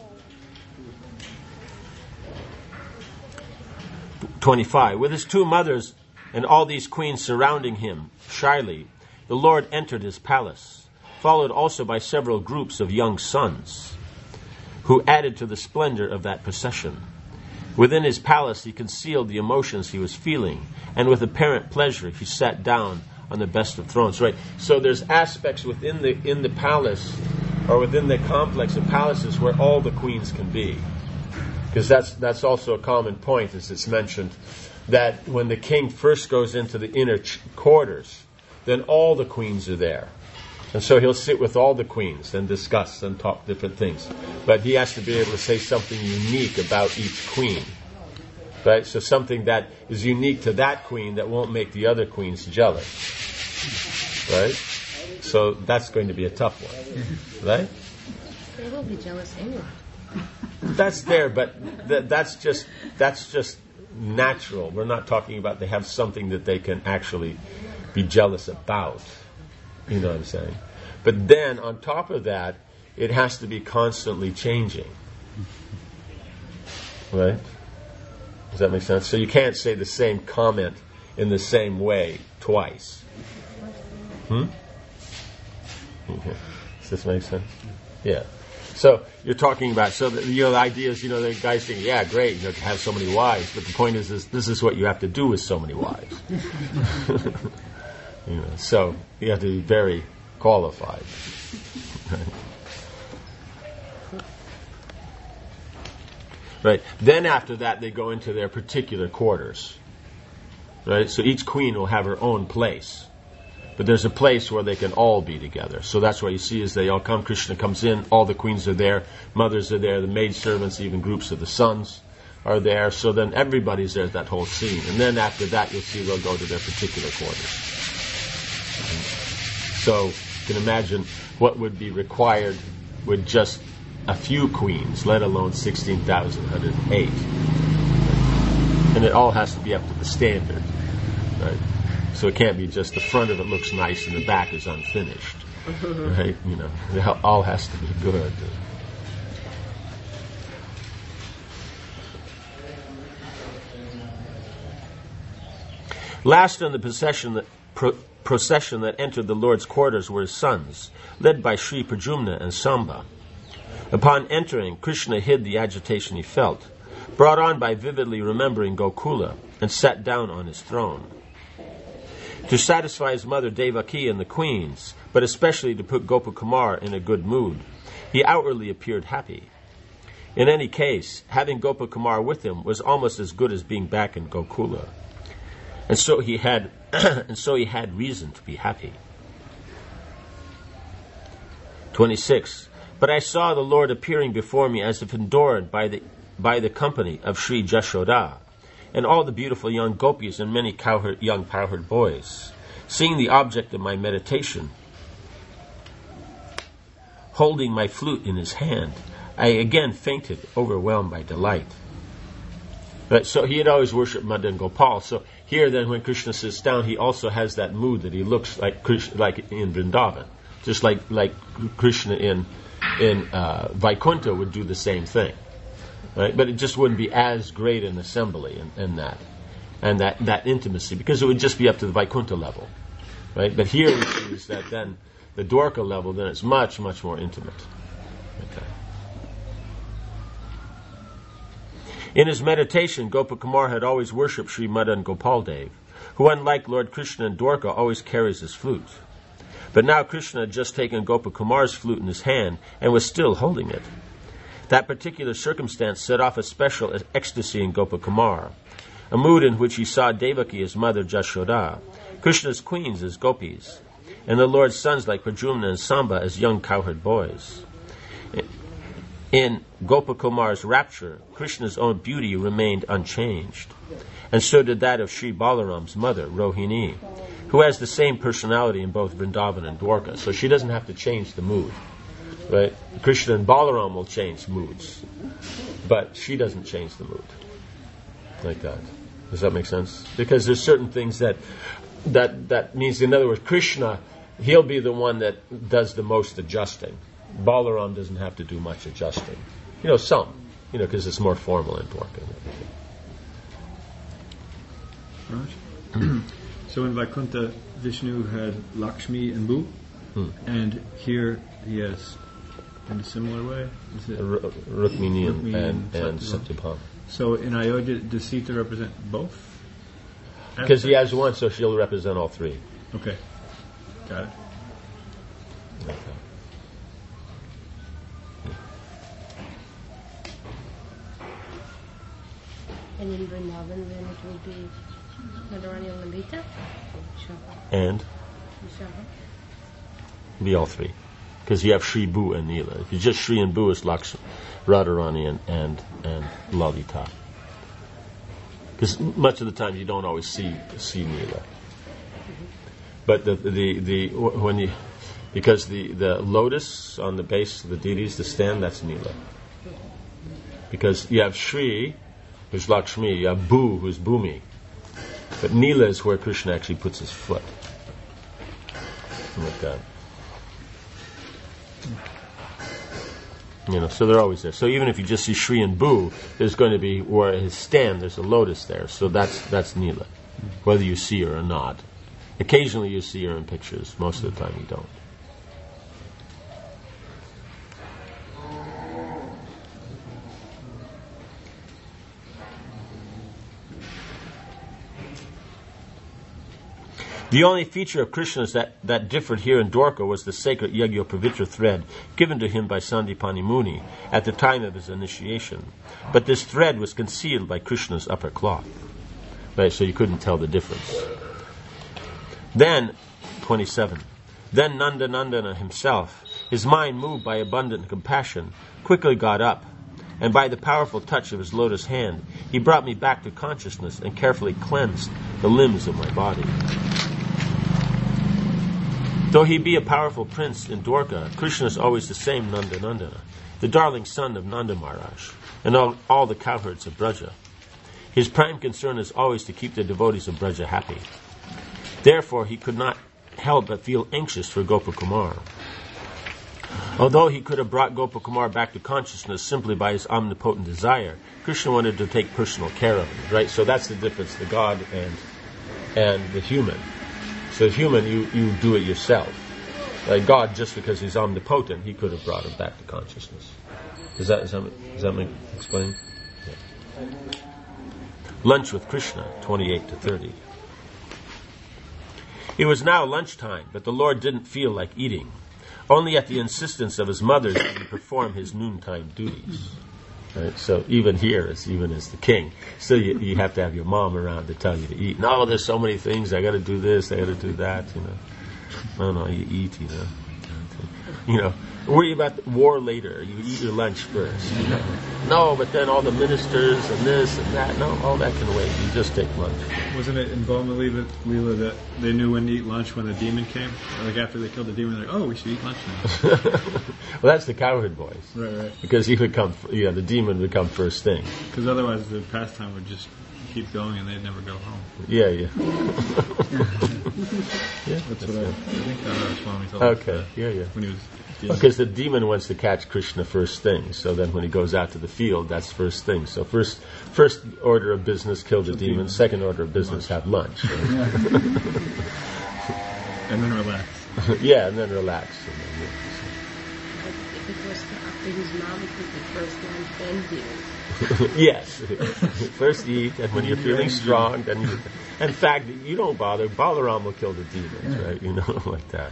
twenty-five. With his two mothers and all these queens surrounding him, shyly, the Lord entered his palace, followed also by several groups of young sons, who added to the splendor of that procession. Within his palace he concealed the emotions he was feeling, and with apparent pleasure he sat down on the best of thrones. Right. So there's aspects within the in the palace, or within the complex of palaces, where all the queens can be. Because that's that's also a common point, as it's mentioned, that when the king first goes into the inner ch- quarters, then all the queens are there. And so he'll sit with all the queens and discuss and talk different things. But he has to be able to say something unique about each queen. Right? So something that is unique to that queen that won't make the other queens jealous. Right? So that's going to be a tough one. Right? They will be jealous anyway. That's there, but th- that's just that's just natural. We're not talking about they have something that they can actually be jealous about. You know what I'm saying? But then, on top of that, it has to be constantly changing. Right? Does that make sense? So you can't say the same comment in the same way twice. Hmm? Okay. Does this make sense? Yeah. So you're talking about, so the, you know, the idea is, you know, the guy's saying, yeah, great, you know, to have so many wives, but the point is, is this is what you have to do with so many wives. You know, so you have to be very qualified. Right. Right. Then after that, they go into their particular quarters. Right. So each queen will have her own place, but there's a place where they can all be together. So that's why you see as they all come, Krishna comes in, all the queens are there, mothers are there, the maid servants, even groups of the sons are there. So then everybody's there at that whole scene. And then after that, you'll see they'll go to their particular quarters. So you can imagine what would be required with just a few queens, let alone sixteen thousand one hundred eight. And it all has to be up to the standard. Right? So it can't be just the front of it looks nice and the back is unfinished. Right? You know, it all has to be good. Last in the procession that pro- procession that entered the Lord's quarters were his sons, led by Sri Pradyumna and Samba. Upon entering, Krishna hid the agitation he felt, brought on by vividly remembering Gokula, and sat down on his throne. To satisfy his mother Devaki and the queens, but especially to put Gopakumar in a good mood, he outwardly appeared happy. In any case, having Gopakumar with him was almost as good as being back in Gokula. And so he had and so he had reason to be happy. twenty-six. But I saw the Lord appearing before me as if adored by the by the company of Sri Jashoda, and all the beautiful young gopis and many cowherd, young cowherd boys. Seeing the object of my meditation, holding my flute in his hand, I again fainted, overwhelmed by delight. But so he had always worshipped Madan Gopal. So here then when Krishna sits down, he also has that mood that he looks like Krishna, like in Vrindavan. Just like, like Krishna in, in uh, Vaikuntha would do the same thing. right? But it just wouldn't be as great an assembly in, in that, and that, that intimacy, because it would just be up to the Vaikuntha level, right? But here we see is that then the Dwarka level, then it's much, much more intimate. Okay. In his meditation, Gopakumar had always worshipped Sri Madan Gopaldev, who, unlike Lord Krishna and Dwarka, always carries his flute. But now Krishna had just taken Gopakumar's flute in his hand and was still holding it. That particular circumstance set off a special ecstasy in Gopakumar, a mood in which he saw Devaki as mother Jashoda, Krishna's queens as gopis, and the Lord's sons like Pradyumna and Samba as young cowherd boys. In Gopakumar's rapture, Krishna's own beauty remained unchanged, and so did that of Sri Balaram's mother, Rohini, who has the same personality in both Vrindavan and Dwarka. So she doesn't have to change the mood, right? Krishna and Balaram will change moods, but she doesn't change the mood like that. Does that make sense? Because there's certain things that that that means, in other words, Krishna, he'll be the one that does the most adjusting. Balaram doesn't have to do much adjusting. You know, some, you know, because it's more formal in Dwarka. Right. So in Vaikuntha, Vishnu had Lakshmi and Bu, hmm. and here he has, in a similar way, is it R- Rukmini and, and, and Satyabhama. Satyabhama. So in Ayodhya, does Sita represent both? Because he has one, so she'll represent all three. Okay, got it. Okay. And in Vrindavan, then it will be Radharani and Lalita? And? Vishaka. Be all three. Because you have Shri, Bu, and Neela. If you just Shri and Bu, it's Lakshmi, Radharani and, and, and Lalita. Because much of the time you don't always see see Neela. But the the, the when you because the, the lotus on the base of the deities, the stand, that's Neela. Because you have Shri, who's Lakshmi, you have Bu, who's Bhumi. But Neela is where Krishna actually puts his foot. Like that. You know, so they're always there. So even if you just see Shri and Bu, there's going to be where his stand, there's a lotus there. So that's that's Neela, whether you see her or not. Occasionally you see her in pictures. Most of the time you don't. The only feature of Krishna's that, that differed here in Dwarka was the sacred Yajna-Pavitra thread given to him by Sandipani Muni at the time of his initiation. But this thread was concealed by Krishna's upper cloth. Right, so you couldn't tell the difference. Then, twenty-seven, then Nandanandana himself, his mind moved by abundant compassion, quickly got up, and by the powerful touch of his lotus hand, he brought me back to consciousness and carefully cleansed the limbs of my body. Though he be a powerful prince in Dwarka, Krishna is always the same Nandanandana, the darling son of Nanda Maharaj, and all, all the cowherds of Braja. His prime concern is always to keep the devotees of Braja happy. Therefore, he could not help but feel anxious for Gopakumar. Although he could have brought Gopakumar back to consciousness simply by his omnipotent desire, Krishna wanted to take personal care of him, right? So that's the difference, the God and and the human. So the human, you, you do it yourself. Like God, just because he's omnipotent, he could have brought him back to consciousness. Does that, does that, does that make explain? Yeah. Lunch with Krishna, twenty-eight to thirty. It was now lunchtime, but the Lord didn't feel like eating. Only at the insistence of his mother did he perform his noontime duties. Right? So even here, as even as the king, still you, you have to have your mom around to tell you to eat. No, there's so many things. I got to do this. I got to do that. You know, no, no, you eat. You know, you know. Worry about the war later. You eat your lunch first. You know? No, but then all the ministers and this and that. No, all that can wait. You just take lunch. Wasn't it in Boma Leela that they knew when to eat lunch when the demon came? Like after they killed the demon, they're like, oh, we should eat lunch now. Well, that's the cowherd boys. Right, right. Because he would come, yeah, the demon would come first thing. Because otherwise the pastime would just keep going and they'd never go home. Yeah, yeah. yeah, that's, that's what I, I think that was Swami told us. Okay, yeah, yeah. When he was Because the demon wants to catch Krishna first thing. So then when he goes out to the field, that's first thing. So first first order of business, kill the demon. demon. Second order of business, have lunch. Right? And then relax. Yeah, and then relax. And then, yeah, But if it was after his mom, it would be first lunch, then dinner. Yes. First eat, and when you're feeling strong, then you... In fact, you don't bother. Balaram will kill the demons, right? You know, like that.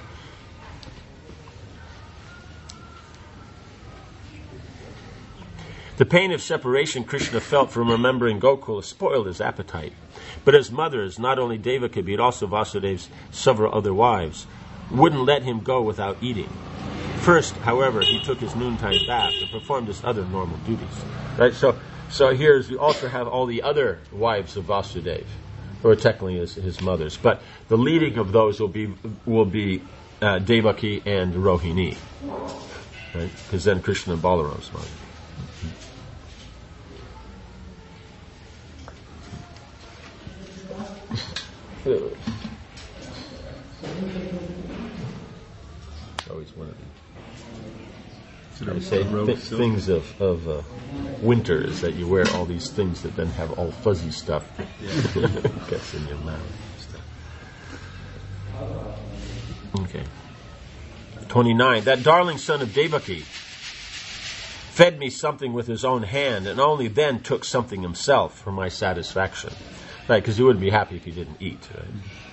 The pain of separation Krishna felt from remembering Gokula spoiled his appetite. But his mothers, not only Devaki, but also Vasudev's several other wives, wouldn't let him go without eating. First, however, he took his noontime bath and performed his other normal duties. Right? So so here's you also have all the other wives of Vasudeva, who are technically his, his mothers. But the leading of those will be will be uh, Devaki and Rohini. Right? Because then Krishna and Balaram's mother. Always one of the I say th- things of, of uh, winter is that you wear all these things that then have all fuzzy stuff gets in your mouth and stuff. Okay. twenty-nine. That darling son of Devaki fed me something with his own hand and only then took something himself for my satisfaction. Right, because he wouldn't be happy if he didn't eat, right?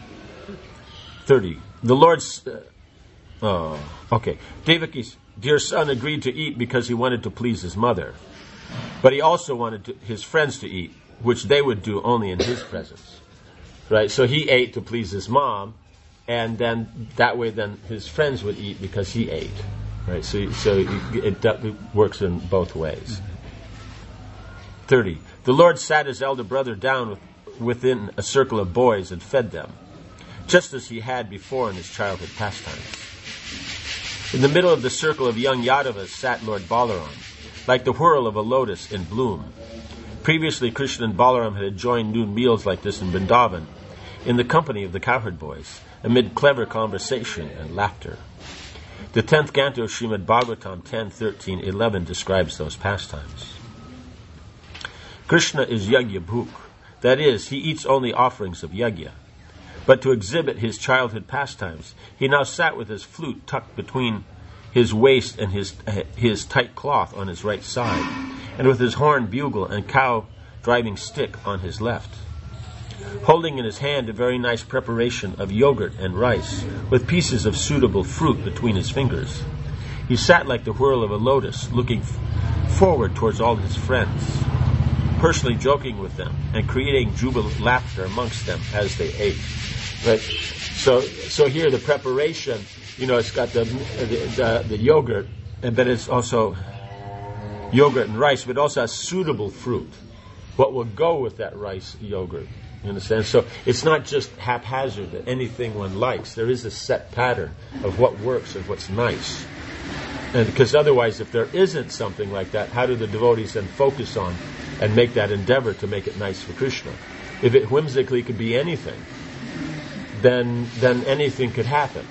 thirty. The Lord's... Uh, oh, okay. Devaki's dear son agreed to eat because he wanted to please his mother. But he also wanted to, his friends to eat, which they would do only in his presence. Right, so he ate to please his mom, and then that way then his friends would eat because he ate. Right, so, so it, it, it works in both ways. thirty. The Lord sat his elder brother down with within a circle of boys and fed them, just as he had before in his childhood pastimes. In the middle of the circle of young Yadavas sat Lord Balaram, like the whirl of a lotus in bloom. Previously, Krishna and Balaram had enjoyed noon meals like this in Vrindavan, in the company of the cowherd boys, amid clever conversation and laughter. The tenth canto of Srimad Bhagavatam ten, thirteen, eleven describes those pastimes. Krishna is Yagya Bhuk. That is, he eats only offerings of yajna. But to exhibit his childhood pastimes, he now sat with his flute tucked between his waist and his uh, his tight cloth on his right side, and with his horn bugle and cow driving stick on his left. Holding in his hand a very nice preparation of yogurt and rice, with pieces of suitable fruit between his fingers. He sat like the whirl of a lotus, looking f- forward towards all his friends, personally joking with them and creating jubilant laughter amongst them as they ate. Right? So, so here the preparation, you know, it's got the the, the, the yogurt, and but it's also yogurt and rice, but it also has suitable fruit. What will go with that rice yogurt? You understand? So it's not just haphazard that anything one likes. There is a set pattern of what works and what's nice. And because otherwise, if there isn't something like that, how do the devotees then focus on and make that endeavor to make it nice for Krishna? If it whimsically could be anything, then then anything could happen.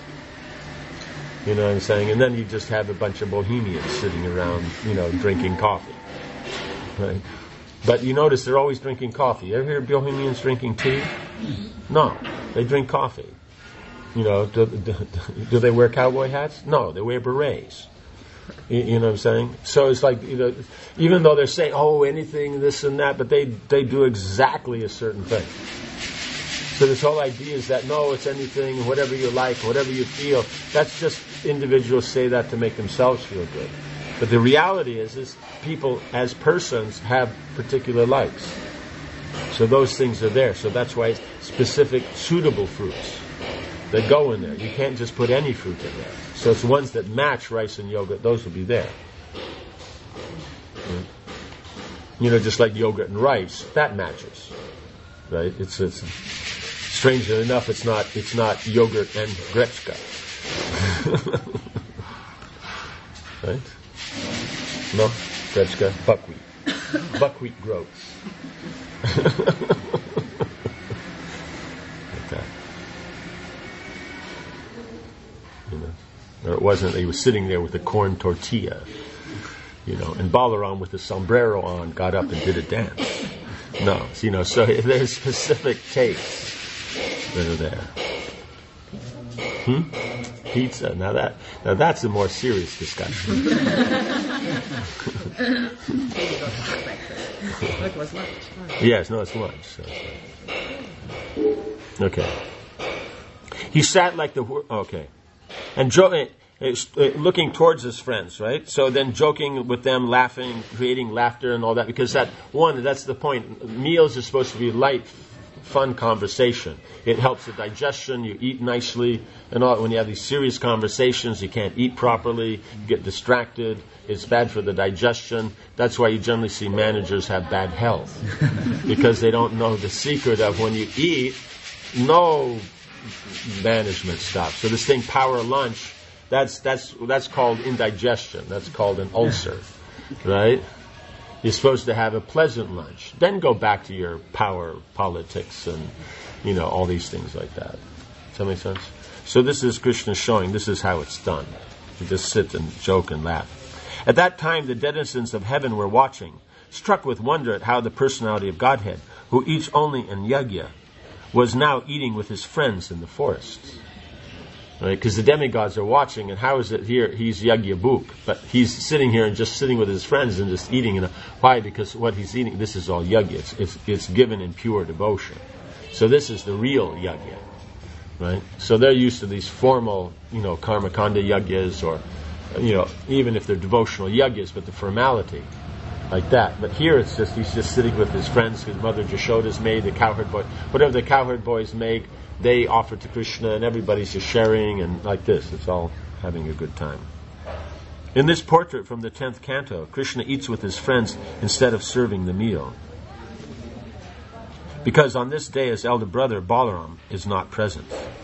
You know what I'm saying? And then you just have a bunch of bohemians sitting around, you know, drinking coffee. Right? But you notice they're always drinking coffee. You ever hear bohemians drinking tea? No, they drink coffee. You know, do, do, do they wear cowboy hats? No, they wear berets. You, you know what I'm saying? So it's like, you know, even though they're saying, oh, anything, this and that, but they, they do exactly a certain thing. So this whole idea is that, no, it's anything, whatever you like, whatever you feel. That's just individuals say that to make themselves feel good. But the reality is, is people as persons have particular likes. So those things are there. So that's why it's specific, suitable fruits that go in there. You can't just put any fruit in there. So it's ones that match rice and yogurt, those will be there. You know, just like yogurt and rice, that matches. Right? It's, it's strangely enough, it's not it's not yogurt and grechka. Right? No, grechka, buckwheat. Buckwheat groats. Like that. You know. Or wasn't, he was sitting there with a corn tortilla, you know, and Balaram with the sombrero on got up and did a dance. No, you know, so there's specific tastes that are there. Hmm? Pizza. Now that now that's a more serious discussion. It was lunch. Yes, no, it's lunch. So. Okay. He sat like the okay, and jo- looking towards his friends, right? So then joking with them, laughing, creating laughter and all that, because that one, that's the point. Meals are supposed to be light, fun conversation. It helps the digestion. You eat nicely, and all. When you have these serious conversations, you can't eat properly. You get distracted. It's bad for the digestion. That's why you generally see managers have bad health, because they don't know the secret of when you eat, no management stuff. So this thing, power lunch, that's that's that's called indigestion. That's called an ulcer, right? You're supposed to have a pleasant lunch, then go back to your power politics and, you know, all these things like that. Does that make sense? So this is Krishna showing this is how it's done. You just sit and joke and laugh. At that time, the denizens of heaven were watching, struck with wonder at how the personality of Godhead, who eats only in yajna, was now eating with his friends in the forest. Right? Because the demigods are watching, and how is it here? He's Yagyabhuk, but he's sitting here and just sitting with his friends and just eating. And why? Because what he's eating, this is all yajna. It's, it's, it's given in pure devotion. So this is the real yajna, right? So they're used to these formal, you know, karmakanda yajnas, or, you know, even if they're devotional yajnas, but the formality, like that. But here it's just, he's just sitting with his friends. His mother Jashoda's made, the cowherd boy, whatever the cowherd boys make, they offer to Krishna, and everybody's just sharing, and like this, it's all having a good time. In this portrait from the tenth canto, Krishna eats with his friends instead of serving the meal, because on this day his elder brother Balaram is not present.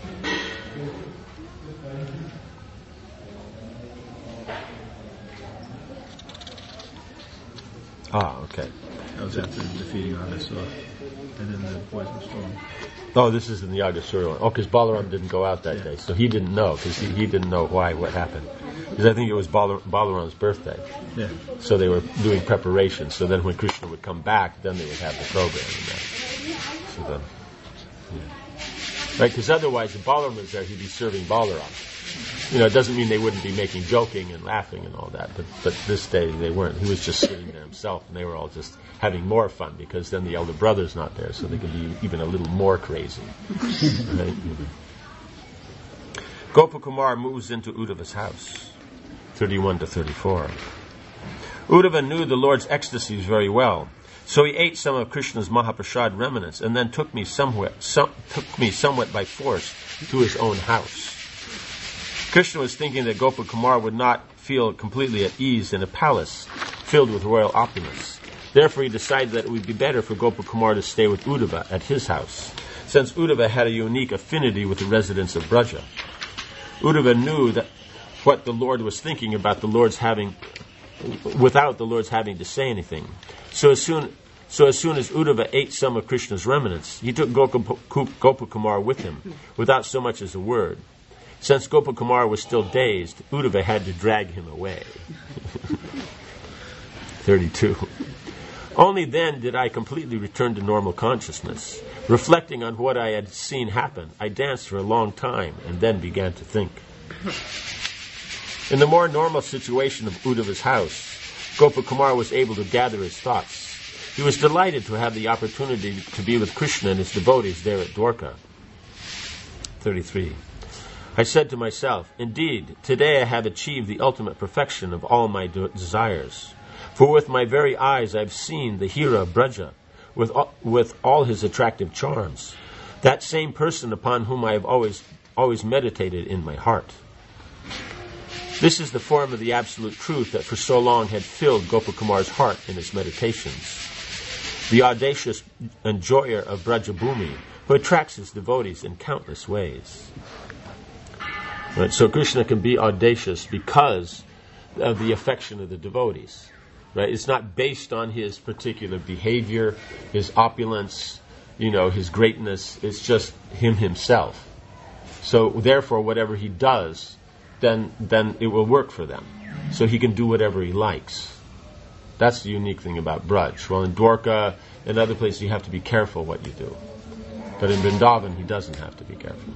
Ah, okay. That was after defeating Aghasura, and then the poison storm. Oh, this is in the Aghasura one. Oh, because Balaram didn't go out that yeah. day, so he didn't know, because he, he didn't know why, what happened. Because I think it was Balar- Balaram's birthday. Yeah. So they were doing preparations, so then when Krishna would come back, then they would have the program. And that. So then, yeah. Right, because otherwise, if Balaram was there, he'd be serving Balaram. You know, it doesn't mean they wouldn't be making joking and laughing and all that, but but this day they weren't. He was just sitting there himself, and they were all just having more fun, because then the elder brother's not there, so they could be even a little more crazy. Right? Gopakumar moves into Uddhava's house, thirty-one to thirty-four. Uddhava knew the Lord's ecstasies very well, so he ate some of Krishna's Mahaprasad remnants, and then took me somewhat, some, took me somewhat by force to his own house. Krishna was thinking that Gopakumar would not feel completely at ease in a palace filled with royal opulence. Therefore, he decided that it would be better for Gopakumar to stay with Uddhava at his house, since Uddhava had a unique affinity with the residents of Braja. Uddhava knew that what the Lord was thinking about the Lord's having, without the Lord's having to say anything. So as soon, so as soon as Uddhava ate some of Krishna's remnants, he took Gopakumar with him, without so much as a word. Since Gopakumar was still dazed, Uddhava had to drag him away. thirty-two. Only then did I completely return to normal consciousness. Reflecting on what I had seen happen, I danced for a long time and then began to think. In the more normal situation of Uddhava's house, Gopakumar was able to gather his thoughts. He was delighted to have the opportunity to be with Krishna and his devotees there at Dwarka. thirty-three. I said to myself, indeed, today I have achieved the ultimate perfection of all my de- desires. For with my very eyes I have seen the Hira Braja, with all, with all his attractive charms, that same person upon whom I have always always meditated in my heart. This is the form of the absolute truth that for so long had filled Gopakumar's heart in his meditations. The audacious enjoyer of Brajabhumi, who attracts his devotees in countless ways. Right, so Krishna can be audacious because of the affection of the devotees. Right? It's not based on his particular behavior, his opulence, you know, his greatness. It's just him himself. So therefore, whatever he does then then it will work for them. So he can do whatever he likes. That's the unique thing about Braj. Well, in Dwarka and other places, you have to be careful what you do. But in Vrindavan, he doesn't have to be careful.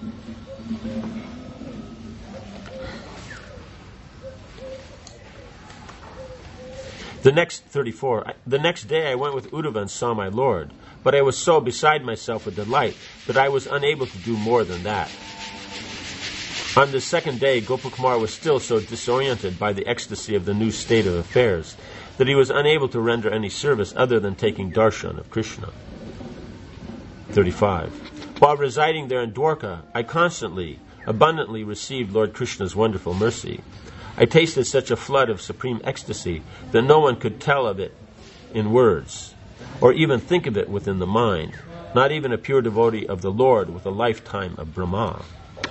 The next thirty-four. The next day I went with Uddhava and saw my Lord, but I was so beside myself with delight that I was unable to do more than that. On the second day, Gopakumar was still so disoriented by the ecstasy of the new state of affairs that he was unable to render any service other than taking darshan of Krishna. thirty-five. While residing there in Dwarka, I constantly, abundantly received Lord Krishna's wonderful mercy. I tasted such a flood of supreme ecstasy that no one could tell of it in words, or even think of it within the mind, not even a pure devotee of the Lord with a lifetime of Brahma.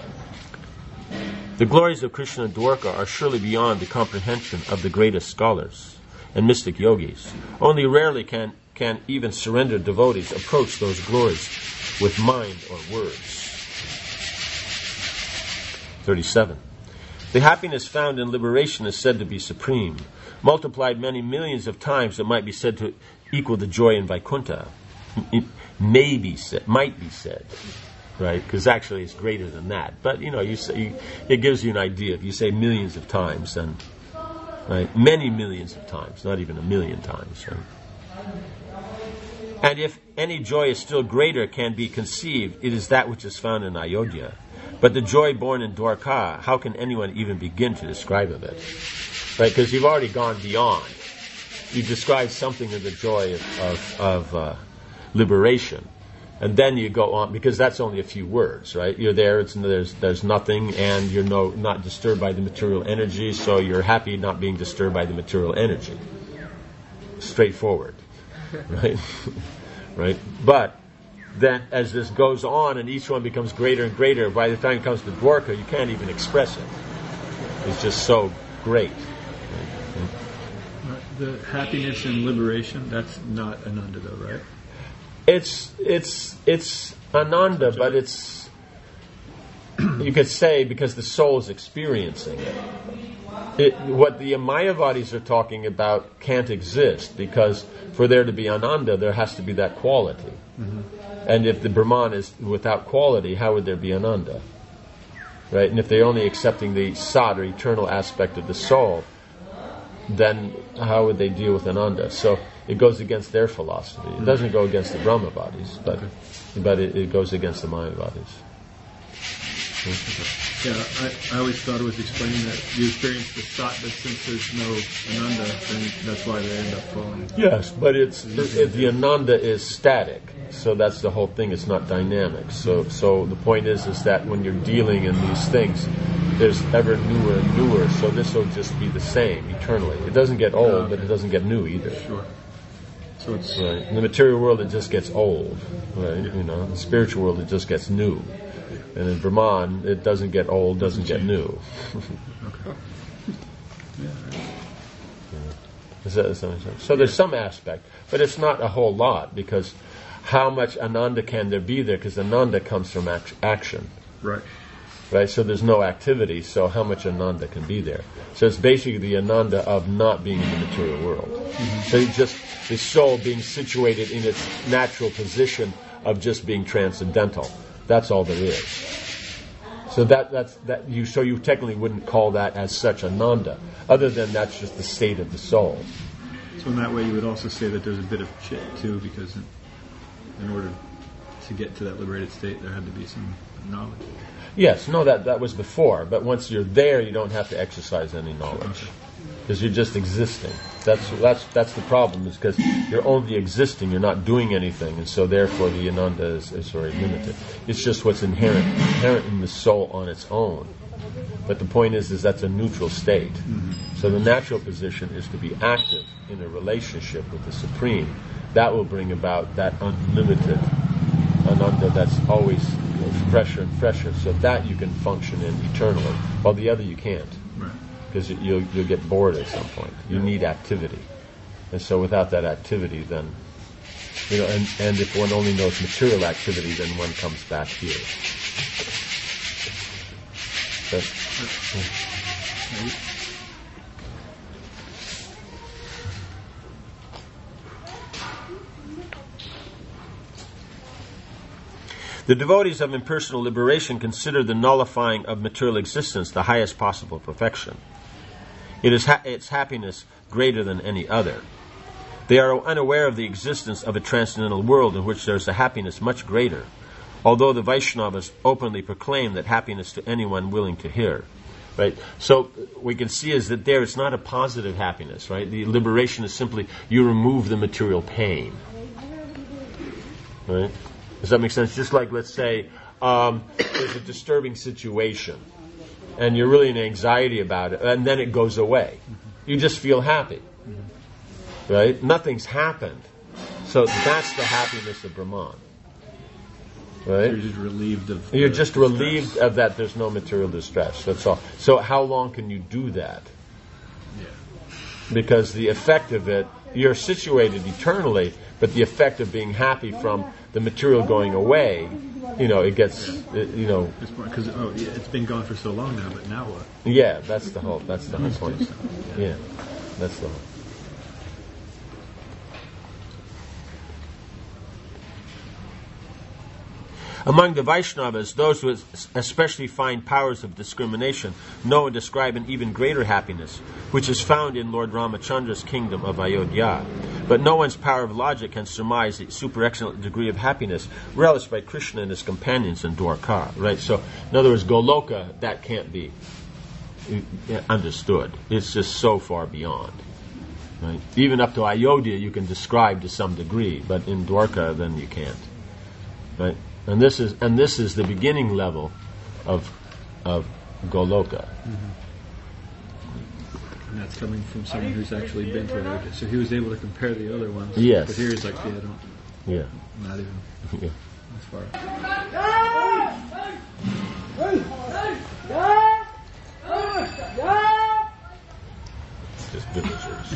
The glories of Krishna and Dwarka are surely beyond the comprehension of the greatest scholars and mystic yogis. Only rarely can, can even surrendered devotees approach those glories with mind or words. thirty-seven. The happiness found in liberation is said to be supreme. Multiplied many millions of times, it might be said to equal the joy in Vaikuntha. It may be said, might be said, right? Because actually it's greater than that. But, you know, you say, it gives you an idea. If you say millions of times, then, right, many millions of times, not even a million times, right? And if any joy is still greater can be conceived, it is that which is found in Ayodhya. But the joy born in Dwarka, how can anyone even begin to describe of it? Right? Because you've already gone beyond. You describe something of the joy of, of, of uh, liberation. And then you go on, because that's only a few words, right? You're there, it's, there's, there's nothing, and you're no, not disturbed by the material energy, so you're happy not being disturbed by the material energy. Straightforward. Right? Right? But then as this goes on and each one becomes greater and greater, by the time it comes to Dwarka, you can't even express it. It's just so great. The happiness and liberation, that's not Ananda though, right? It's it's it's Ananda, but it's, you could say, because the soul is experiencing it. It, what the Mayavadis are talking about can't exist, because for there to be Ananda, there has to be that quality. Mm-hmm. And if the Brahman is without quality, how would there be Ananda? Right? And if they're only accepting the Sat, or eternal aspect of the soul, then how would they deal with Ananda? So it goes against their philosophy. It doesn't go against the Brahmavadis, but but it, it goes against the Mayavadis. Yeah, I, I always thought it was explaining that you experience the Sat, but since there's no Ananda, then that's why they end up falling. Yes, but it's it, it, the Ananda is static, so that's the whole thing. It's not dynamic. So so the point is is that when you're dealing in these things, there's ever newer and newer. So this will just be the same eternally. It doesn't get old, oh, okay. But it doesn't get new either. Sure. So it's right. In the material world, it just gets old. Right. You know, in the spiritual world, it just gets new. And in Brahman, it doesn't get old, doesn't get new. Okay. Yeah, right. Is that, is that so there's some aspect, but it's not a whole lot, because how much Ananda can there be there? Because Ananda comes from act- action. Right. Right, so there's no activity, so how much Ananda can be there? So it's basically the Ananda of not being in the material world. Mm-hmm. So it's just the soul being situated in its natural position of just being transcendental. That's all there is. So that that's that you so you technically wouldn't call that as such Ananda, other than that's just the state of the soul. So in that way, you would also say that there's a bit of chit too, because in, in order to get to that liberated state, there had to be some knowledge. Yes, no, that that was before, but once you're there, you don't have to exercise any knowledge, because you're just existing. That's that's that's the problem, is because you're only existing, you're not doing anything, and so therefore the Ananda is, is very limited. It's just what's inherent inherent in the soul on its own. But the point is, is that's a neutral state. Mm-hmm. So the natural position is to be active in a relationship with the Supreme. That will bring about that unlimited Ananda that's always, you know, fresher and fresher, so that you can function in eternally, while the other you can't. Right. Because you'll, you'll get bored at some point. You need activity. And so without that activity, then, you know, and, and if one only knows material activity, then one comes back here. But, yeah. Maybe. The devotees of impersonal liberation consider the nullifying of material existence the highest possible perfection. It is ha- its happiness greater than any other. They are unaware of the existence of a transcendental world in which there is a happiness much greater, although the Vaishnavas openly proclaim that happiness to anyone willing to hear. Right? So we can see is that there it's not a positive happiness, right? The liberation is simply you remove the material pain. Right? Does that make sense? Just like, let's say, um, there's a disturbing situation, and you're really in anxiety about it, and then it goes away. You just feel happy. Right? Nothing's happened. So that's the happiness of Brahman. Right? You're just relieved of You're the just distress. relieved of that there's no material distress. That's all. So how long can you do that? Yeah. Because the effect of it, you're situated eternally, but the effect of being happy from the material going away, you know, it gets, it, you know. Because oh, yeah, it's been gone for so long now, but now what? Yeah, that's the whole. That's the whole point. Yeah, that's the whole. Among the Vaishnavas, those who especially find powers of discrimination know and describe an even greater happiness, which is found in Lord Ramachandra's kingdom of Ayodhya. But no one's power of logic can surmise the super excellent degree of happiness relished by Krishna and his companions in Dwarka. Right? So, in other words, Goloka, that can't be understood. It's just so far beyond. Right? Even up to Ayodhya, you can describe to some degree, but in Dwarka, then you can't. Right? And this is and this is the beginning level of of Goloka. Mm-hmm. And that's coming from someone who's actually been to Ayodhya. So he was able to compare the other ones. Yes. But here he's like, yeah, I don't. Yeah. Not even Yeah. as far. It's just villagers.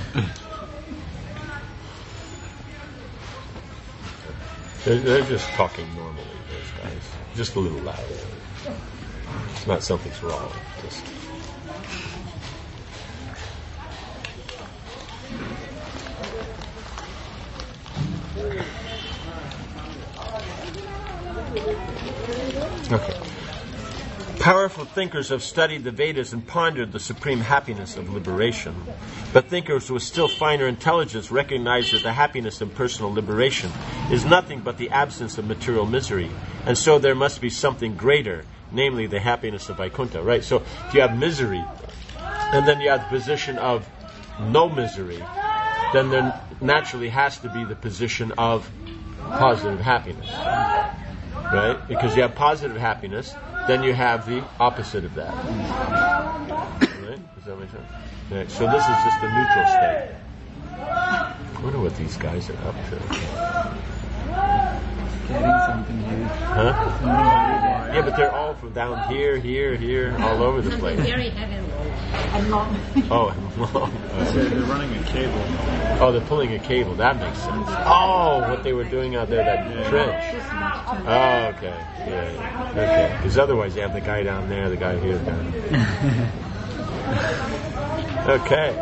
They're, they're just talking normally, those guys. Just a little louder. It's not something's wrong. Just. Okay. Powerful thinkers have studied the Vedas and pondered the supreme happiness of liberation. But thinkers with still finer intelligence recognize that the happiness of personal liberation is nothing but the absence of material misery, and so there must be something greater, namely the happiness of Vaikuntha. Right? So if you have misery, and then you have the position of no misery, then there naturally has to be the position of positive happiness. Right? Because you have positive happiness, then you have the opposite of that. Right? Does that make sense? Right. So this is just the neutral state. I wonder what these guys are up to. Getting something here. Huh? Yeah, but they're all from down here, here, here, all over the place. Very heavy and long. Oh, and long. So they're running a cable. Oh, they're pulling a cable. That makes sense. Oh, what they were doing out there, that trench. Oh, okay. Yeah, yeah. Okay. Because otherwise you have the guy down there, the guy here, the guy. Okay.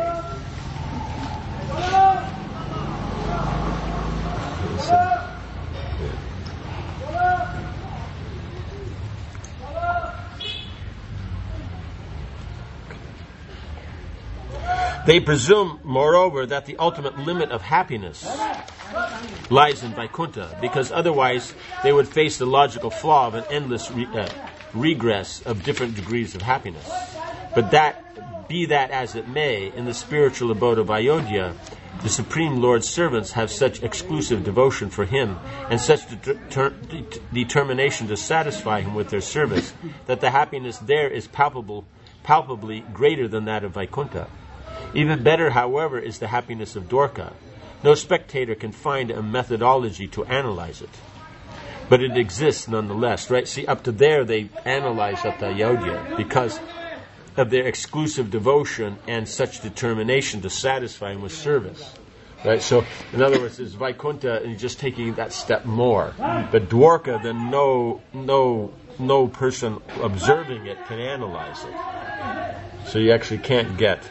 They presume, moreover, that the ultimate limit of happiness lies in Vaikuntha, because otherwise they would face the logical flaw of an endless re- uh, regress of different degrees of happiness. But that, be that as it may, in the spiritual abode of Ayodhya, the Supreme Lord's servants have such exclusive devotion for Him and such de- ter- de- determination to satisfy Him with their service that the happiness there is palpable, palpably greater than that of Vaikuntha. Even better, however, is the happiness of Dwarka. No spectator can find a methodology to analyze it. But it exists nonetheless, right? See, up to there they analyze up to Ayodhya because of their exclusive devotion and such determination to satisfy Him with service. Right? So, in other words, it's Vaikuntha and just taking that step more. But Dwarka, then no, no, no person observing it can analyze it. So you actually can't get.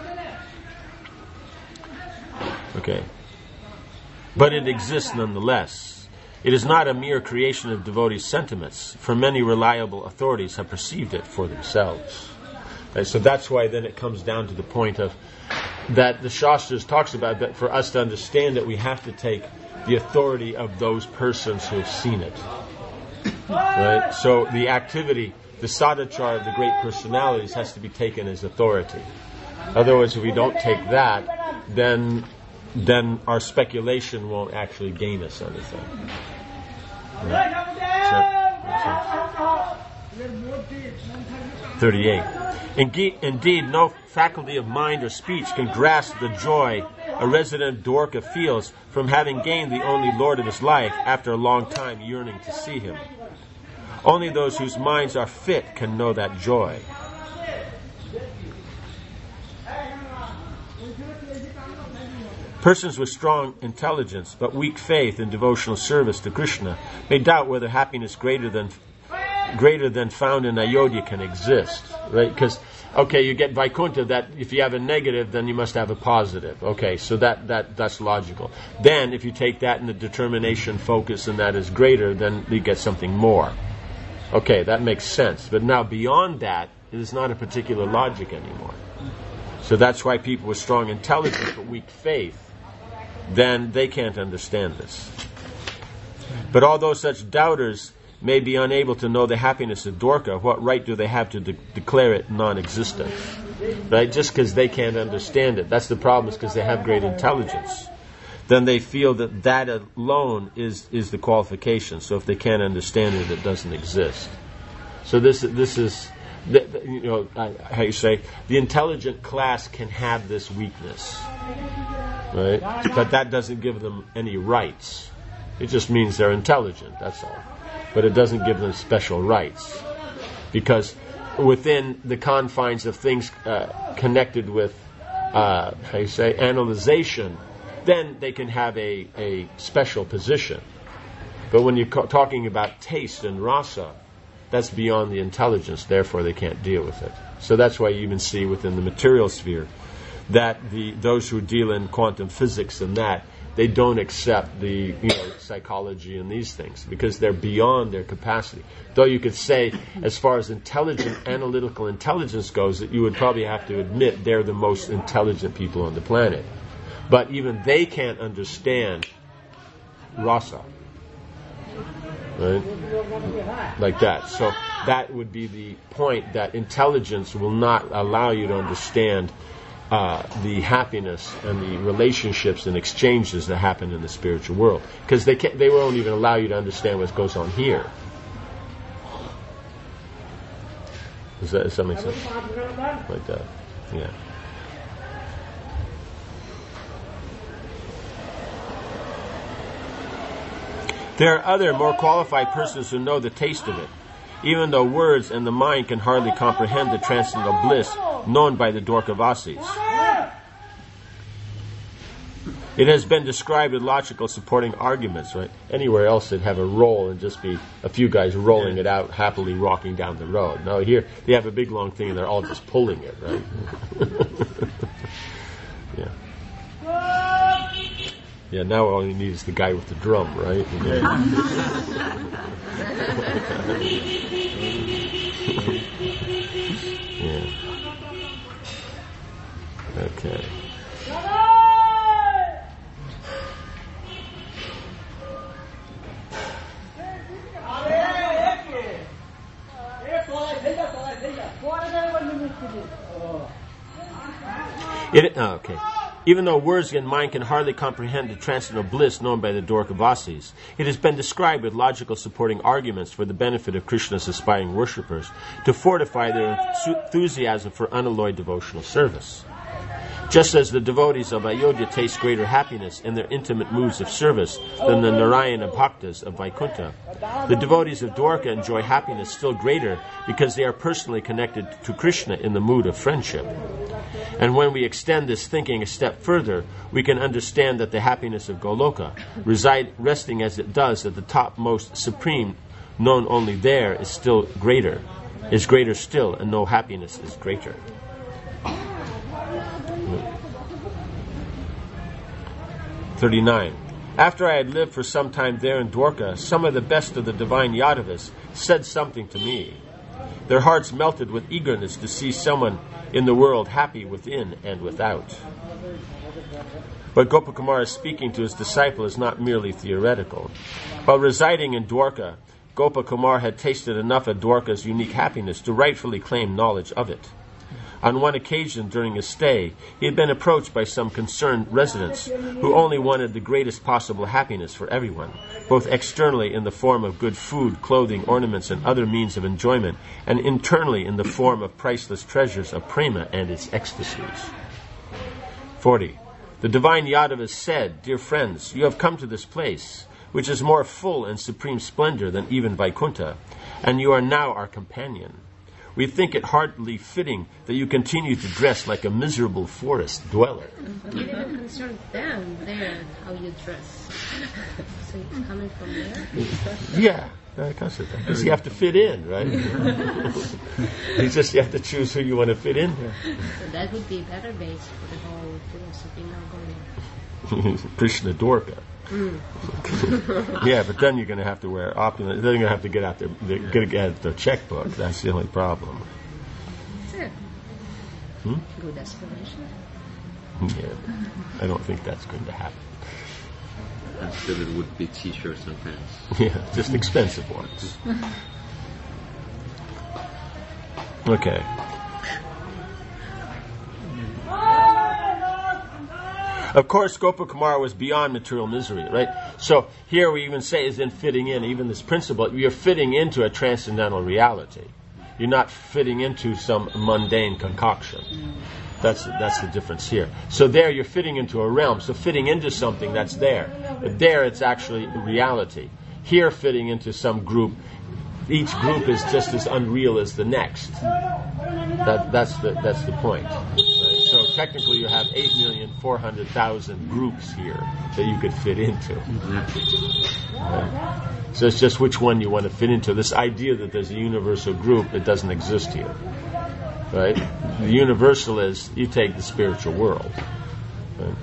Okay. But it exists nonetheless. It is not a mere creation of devotees' sentiments, for many reliable authorities have perceived it for themselves. Okay, so that's why then it comes down to the point of that the Shastras talks about, that for us to understand it, we have to take the authority of those persons who have seen it. Right? So the activity, the sadachar of the great personalities has to be taken as authority. Otherwise, if we don't take that, then then our speculation won't actually gain us anything. Right? So, thirty-eight. Indeed, indeed, no faculty of mind or speech can grasp the joy a resident Dwarka feels from having gained the only Lord of his life after a long time yearning to see him. Only those whose minds are fit can know that joy. Persons with strong intelligence but weak faith in devotional service to Krishna may doubt whether happiness greater than greater than found in Ayodhya can exist, right? Because, okay, you get Vaikuntha, that if you have a negative, then you must have a positive. Okay, so that, that that's logical. Then, if you take that in the determination focus and that is greater, then you get something more. Okay, that makes sense. But now, beyond that, it is not a particular logic anymore. So that's why people with strong intelligence but weak faith, then they can't understand this. But although such doubters may be unable to know the happiness of Dwarka, what right do they have to de- declare it non-existent? Right? Just because they can't understand it. That's the problem, is because they have great intelligence. Then they feel that that alone is, is the qualification. So if they can't understand it, it doesn't exist. So this this is, the, the, you know, how you say, the intelligent class can have this weakness. Right? But that doesn't give them any rights. It just means they're intelligent, that's all. But it doesn't give them special rights. Because within the confines of things uh, connected with, uh, how you say, analyzation, then they can have a, a special position. But when you're co- talking about taste and rasa, that's beyond the intelligence, therefore they can't deal with it. So that's why you even see within the material sphere that the those who deal in quantum physics and that, they don't accept the, you know, psychology and these things because they're beyond their capacity. Though you could say, as far as intelligent, analytical intelligence goes, that you would probably have to admit they're the most intelligent people on the planet. But even they can't understand rasa. Right? Like that. So that would be the point, that intelligence will not allow you to understand Uh, the happiness and the relationships and exchanges that happen in the spiritual world, because they can't, they won't even allow you to understand what goes on here. Does that, does that make sense? Like that, yeah. There are other more qualified persons who know the taste of it, even though words and the mind can hardly comprehend the transcendental bliss known by the Dwarkavasis. It has been described with logical supporting arguments, right? Anywhere else it'd have a roll and just be a few guys rolling it out, happily walking down the road. No, here they have a big long thing and they're all just pulling it, right? Yeah. Yeah, now all you need is the guy with the drum, right? Yeah. Okay. It, oh, okay. Even though words and mind can hardly comprehend the transcendental bliss known by the Dwarkavasis, it has been described with logical supporting arguments for the benefit of Krishna's aspiring worshippers to fortify their enthusiasm for unalloyed devotional service. Just as the devotees of Ayodhya taste greater happiness in their intimate moods of service than the Narayana Bhaktas of Vaikuntha, the devotees of Dwarka enjoy happiness still greater because they are personally connected to Krishna in the mood of friendship. And when we extend this thinking a step further, we can understand that the happiness of Goloka, reside, resting as it does at the topmost supreme, known only there, is still greater, is greater still, and no happiness is greater. thirty-nine. After I had lived for some time there in Dwarka, some of the best of the divine Yadavas said something to me. Their hearts melted with eagerness to see someone in the world happy within and without. What Gopakumara is speaking to his disciple is not merely theoretical. While residing in Dwarka, Gopakumar had tasted enough of Dwarka's unique happiness to rightfully claim knowledge of it. On one occasion during his stay, he had been approached by some concerned residents who only wanted the greatest possible happiness for everyone, both externally in the form of good food, clothing, ornaments, and other means of enjoyment, and internally in the form of priceless treasures of prema and its ecstasies. forty. The divine Yadavas said, "Dear friends, you have come to this place, which is more full and supreme splendor than even Vaikuntha, and you are now our companion. We think it hardly fitting that you continue to dress like a miserable forest dweller." You didn't concern them there, how you dress. So it's coming from there? Yeah, because you have to fit in, right? You just you have to choose who you want to fit in. So that would be a better base for the whole philosophy now going. Krishna Dwarka. Mm. Yeah, but then you're going to have to wear opulent. Then you're going to have to get out their, get, get out their checkbook. That's the only problem. Yeah. Hmm? Good aspiration. Yeah, I don't think that's going to happen. And still, it would be t-shirts and pants. Yeah, just expensive ones. Okay. Of course, Gopakumara was beyond material misery, right? So here we even say is in fitting in, even this principle, you're fitting into a transcendental reality. You're not fitting into some mundane concoction. That's that's the difference here. So there you're fitting into a realm, so fitting into something that's there. But there it's actually reality. Here fitting into some group, each group is just as unreal as the next. That, that's the that's the point. So technically you have eight million four hundred thousand groups here that you could fit into. Right? So it's just which one you want to fit into. This idea that there's a universal group, it doesn't exist here. Right? The universal is, you take the spiritual world. Right?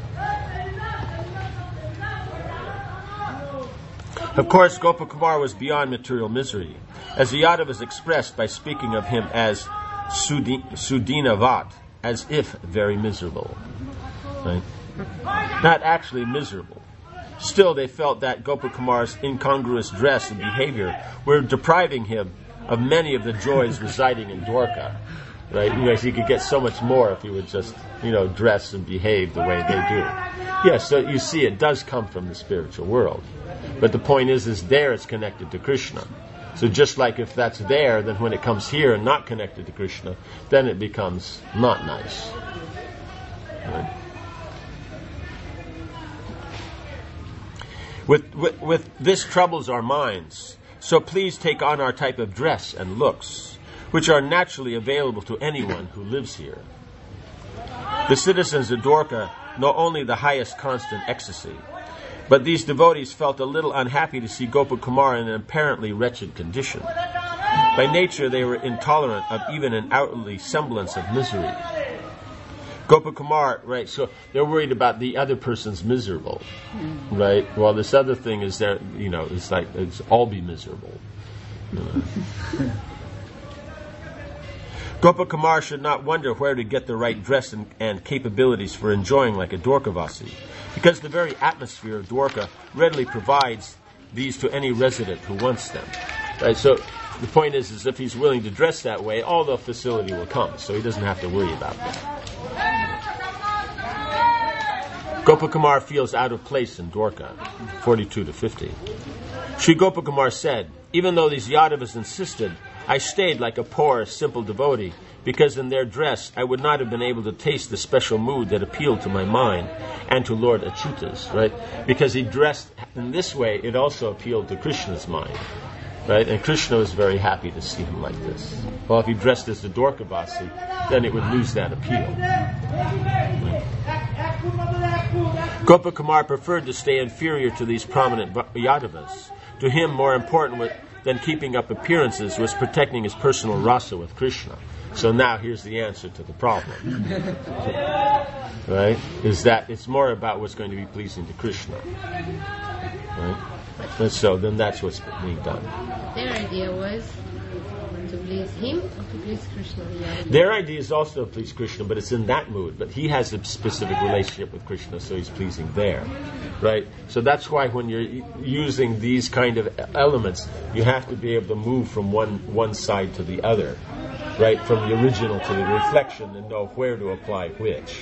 Of course, Gopakumar was beyond material misery, as the Yadavas expressed by speaking of him as Sudi- Sudinavat, as if very miserable. Right? Not actually miserable. Still, they felt that Gopakumar's incongruous dress and behavior were depriving him of many of the joys residing in Dwarka. Right? You know, he could get so much more if he would just, you know, dress and behave the way they do. Yes, so you see, it does come from the spiritual world. But the point is, is there it's connected to Krishna. So just like if that's there, then when it comes here and not connected to Krishna, then it becomes not nice. Right? With, with, with this troubles our minds, so please take on our type of dress and looks, which are naturally available to anyone who lives here. The citizens of Dwarka know only the highest constant ecstasy, but these devotees felt a little unhappy to see Gopakumar in an apparently wretched condition. By nature, they were intolerant of even an outwardly semblance of misery. Gopakumar, right, so they're worried about the other person's miserable, right? Well, this other thing is there, you know, it's like, it's all be miserable. You know. Gopakumar should not wonder where to get the right dress and, and capabilities for enjoying like a Dwarkavasi, because the very atmosphere of Dwarka readily provides these to any resident who wants them. Right? So the point is, is if he's willing to dress that way, all the facility will come, so he doesn't have to worry about that. Gopakumar feels out of place in Dwarka, forty-two to fifty. Sri Gopakumar said, even though these Yadavas insisted, I stayed like a poor, simple devotee, because in their dress I would not have been able to taste the special mood that appealed to my mind and to Lord Achyuta's, right? Because he dressed in this way, it also appealed to Krishna's mind, right? And Krishna was very happy to see him like this. Well, if he dressed as the Dwarkavasi, then it would lose that appeal. Right? Gopakumar preferred to stay inferior to these prominent Yadavas. To him, more important than keeping up appearances was protecting his personal rasa with Krishna. So now here's the answer to the problem. Right? Is that it's more about what's going to be pleasing to Krishna. Right? And so then that's what's being done. Their idea was to please him or to please Krishna? Yeah. Their idea is also to please Krishna, but it's in that mood. But he has a specific relationship with Krishna, so he's pleasing there. Right? So that's why when you're using these kind of elements, you have to be able to move from one, one side to the other. Right? From the original to the reflection and know where to apply which.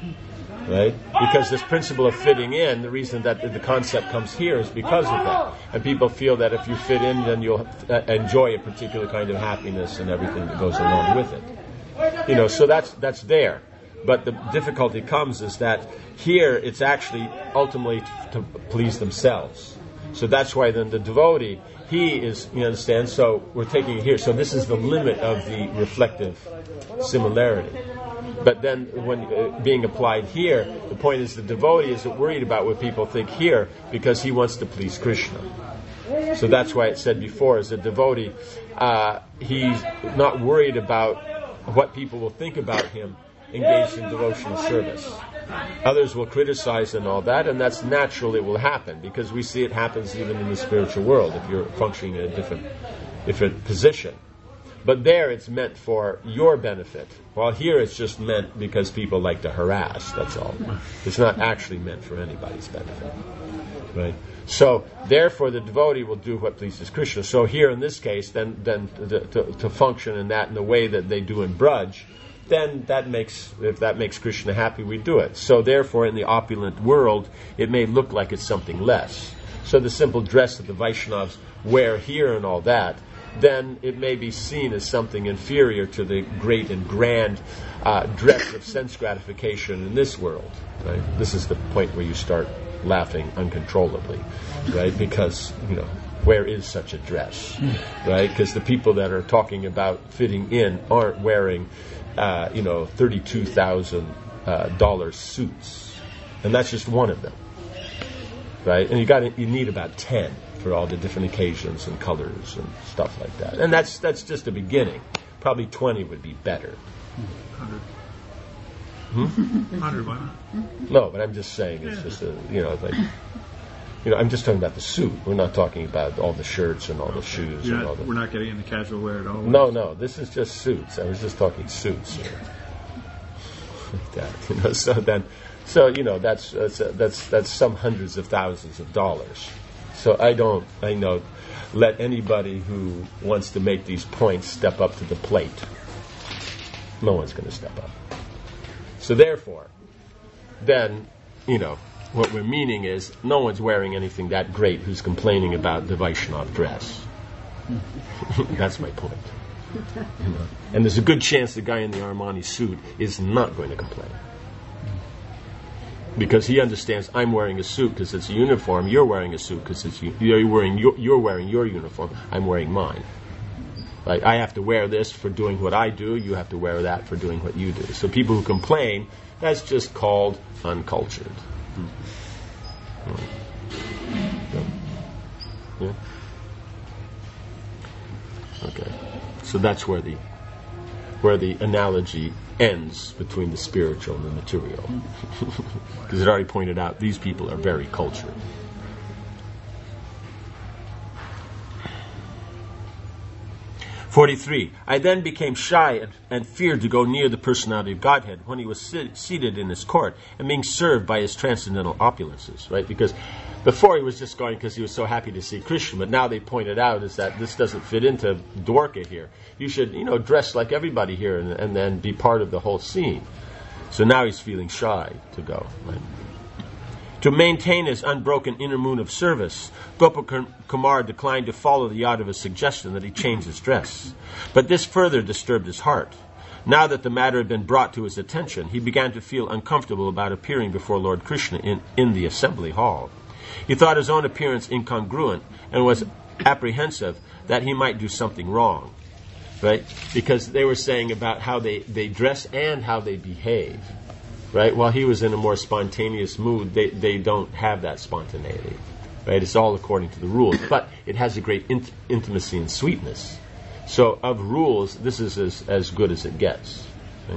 Right? Because this principle of fitting in, the reason that the concept comes here is because of that. And people feel that if you fit in, then you'll uh, enjoy a particular kind of happiness and everything that goes along with it. You know, so that's that's there. But the difficulty comes is that here it's actually ultimately to, to please themselves. So that's why then the devotee, he is, you understand, so we're taking it here. So this is the limit of the reflective similarity. But then when uh, being applied here, the point is the devotee isn't worried about what people think here because he wants to please Krishna. So that's why it said before, as a devotee, uh, he's not worried about what people will think about him engaged in devotional service. Others will criticize and all that, and that's natural, it will happen, because we see it happens even in the spiritual world if you're functioning in a different, different position. But there it's meant for your benefit, while here it's just meant because people like to harass, that's all. It's not actually meant for anybody's benefit. Right? So, therefore the devotee will do what pleases Krishna. So here in this case, then, then to, to, to function in that in the way that they do in Braj, then that makes, if that makes Krishna happy, we do it. So therefore in the opulent world, it may look like it's something less. So the simple dress that the Vaishnavas wear here and all that, then it may be seen as something inferior to the great and grand uh, dress of sense gratification in this world. Right? This is the point where you start laughing uncontrollably, right? Because, you know, where is such a dress, right? Because the people that are talking about fitting in aren't wearing, uh, you know, thirty-two thousand uh, dollars suits, and that's just one of them, right? And you got you need about ten for all the different occasions and colors and stuff like that. And that's that's just a beginning. Probably twenty would be better. Hundred. Hmm? Hundred, why not? No, but I'm just saying it's just a, you know, like, you know, I'm just talking about the suit. We're not talking about all the shirts and all the shoes You're and not, all the. we're not getting into casual wear at all. No, no, this is just suits. I was just talking suits. You know. Like that, you know. So then, so you know, that's that's that's that's some hundreds of thousands of dollars. So I don't, I know, let anybody who wants to make these points step up to the plate. No one's going to step up. So therefore, then, you know, what we're meaning is no one's wearing anything that great who's complaining about the Vaishnav dress. That's my point. You know? And there's a good chance the guy in the Armani suit is not going to complain. Because he understands I'm wearing a suit because it's a uniform, you're wearing a suit because it's you're wearing your, you're wearing your uniform, I'm wearing mine. Like, I have to wear this for doing what I do, you have to wear that for doing what you do. So people who complain, that's just called uncultured. Yeah. Yeah. Okay. So that's where the where the analogy ends between the spiritual and the material. Because it already pointed out these people are very cultured. forty-three. I then became shy and, and feared to go near the personality of Godhead when he was sit, seated in his court and being served by his transcendental opulences, right? Because before he was just going because he was so happy to see Krishna, but now they pointed out is that this doesn't fit into Dwarka here. You should, you know, dress like everybody here and, and then be part of the whole scene. So now he's feeling shy to go, right? To maintain his unbroken inner moon of service, Gopakumar declined to follow the Yadava's suggestion that he change his dress. But this further disturbed his heart. Now that the matter had been brought to his attention, he began to feel uncomfortable about appearing before Lord Krishna in, in the assembly hall. He thought his own appearance incongruent and was apprehensive that he might do something wrong. Right? Because they were saying about how they, they dress and how they behave. Right? While he was in a more spontaneous mood, they, they don't have that spontaneity. Right? It's all according to the rules. But it has a great int- intimacy and sweetness. So of rules, this is as, as good as it gets. Okay?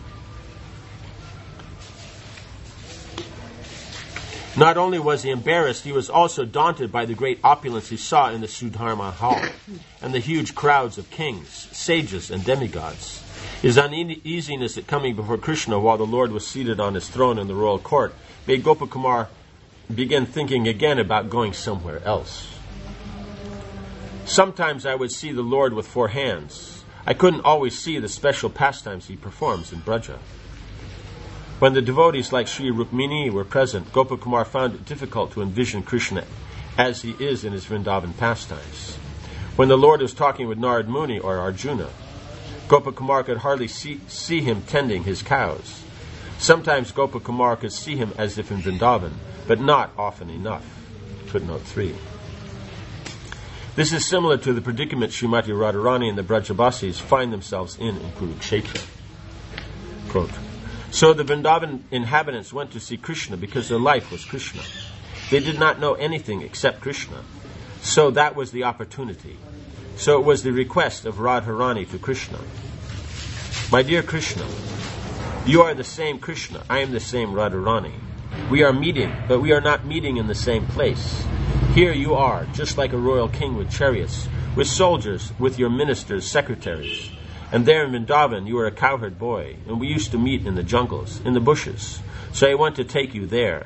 Not only was he embarrassed, he was also daunted by the great opulence he saw in the Sudharma hall and the huge crowds of kings, sages, and demigods. His uneasiness at coming before Krishna while the Lord was seated on his throne in the royal court made Gopakumar begin thinking again about going somewhere else. Sometimes I would see the Lord with four hands. I couldn't always see the special pastimes he performs in Braja. When the devotees like Sri Rukmini were present, Gopakumar found it difficult to envision Krishna as he is in his Vrindavan pastimes. When the Lord was talking with Narad Muni or Arjuna, Gopakumar could hardly see, see him tending his cows. Sometimes Gopakumar could see him as if in Vrindavan, but not often enough. Footnote three. This is similar to the predicament Srimati Radharani and the Brajabasis find themselves in in Kurukshetra. Quote, so the Vrindavan inhabitants went to see Krishna because their life was Krishna. They did not know anything except Krishna. So that was the opportunity. So it was the request of Radharani to Krishna. My dear Krishna, you are the same Krishna. I am the same Radharani. We are meeting, but we are not meeting in the same place. Here you are, just like a royal king with chariots, with soldiers, with your ministers, secretaries. And there in Vrindavan, you were a cowherd boy, and we used to meet in the jungles, in the bushes. So I want to take you there.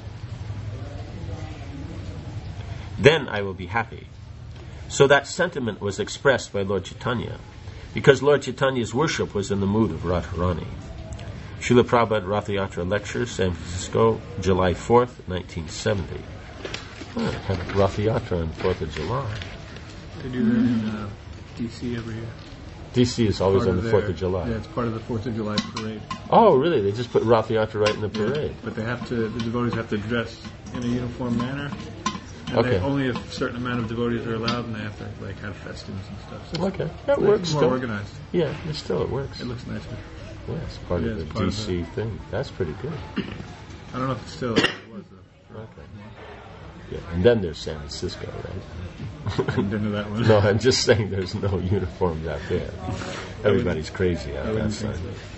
Then I will be happy. So that sentiment was expressed by Lord Chaitanya, because Lord Chaitanya's worship was in the mood of Radharani. Srila Prabhupada Ratha Yatra Lectures, San Francisco, July fourth, nineteen seventy. Oh, I had Ratha Yatra on fourth of July. They do that in uh, D C every year. D C is always Part on the their- fourth of July. Yeah, it's part of the fourth of July parade. Oh, really? They just put Ratha Yatra right in the parade. Yeah, but they have to, the devotees have to dress in a uniform manner. And Okay. they, only a certain amount of devotees are allowed, and they have to like have festoons and stuff. So Okay, that it's works more still. organized. Yeah, it still it works. It looks nicer. Yeah, it's part Yeah, of it's the part D of C thing. That's pretty good. I don't know if it's still, it was though. Okay. Yeah, and then there's San Francisco, right? I haven't been to that one. No, I'm just saying there's no uniforms out there. Everybody's crazy I out that wouldn't think side.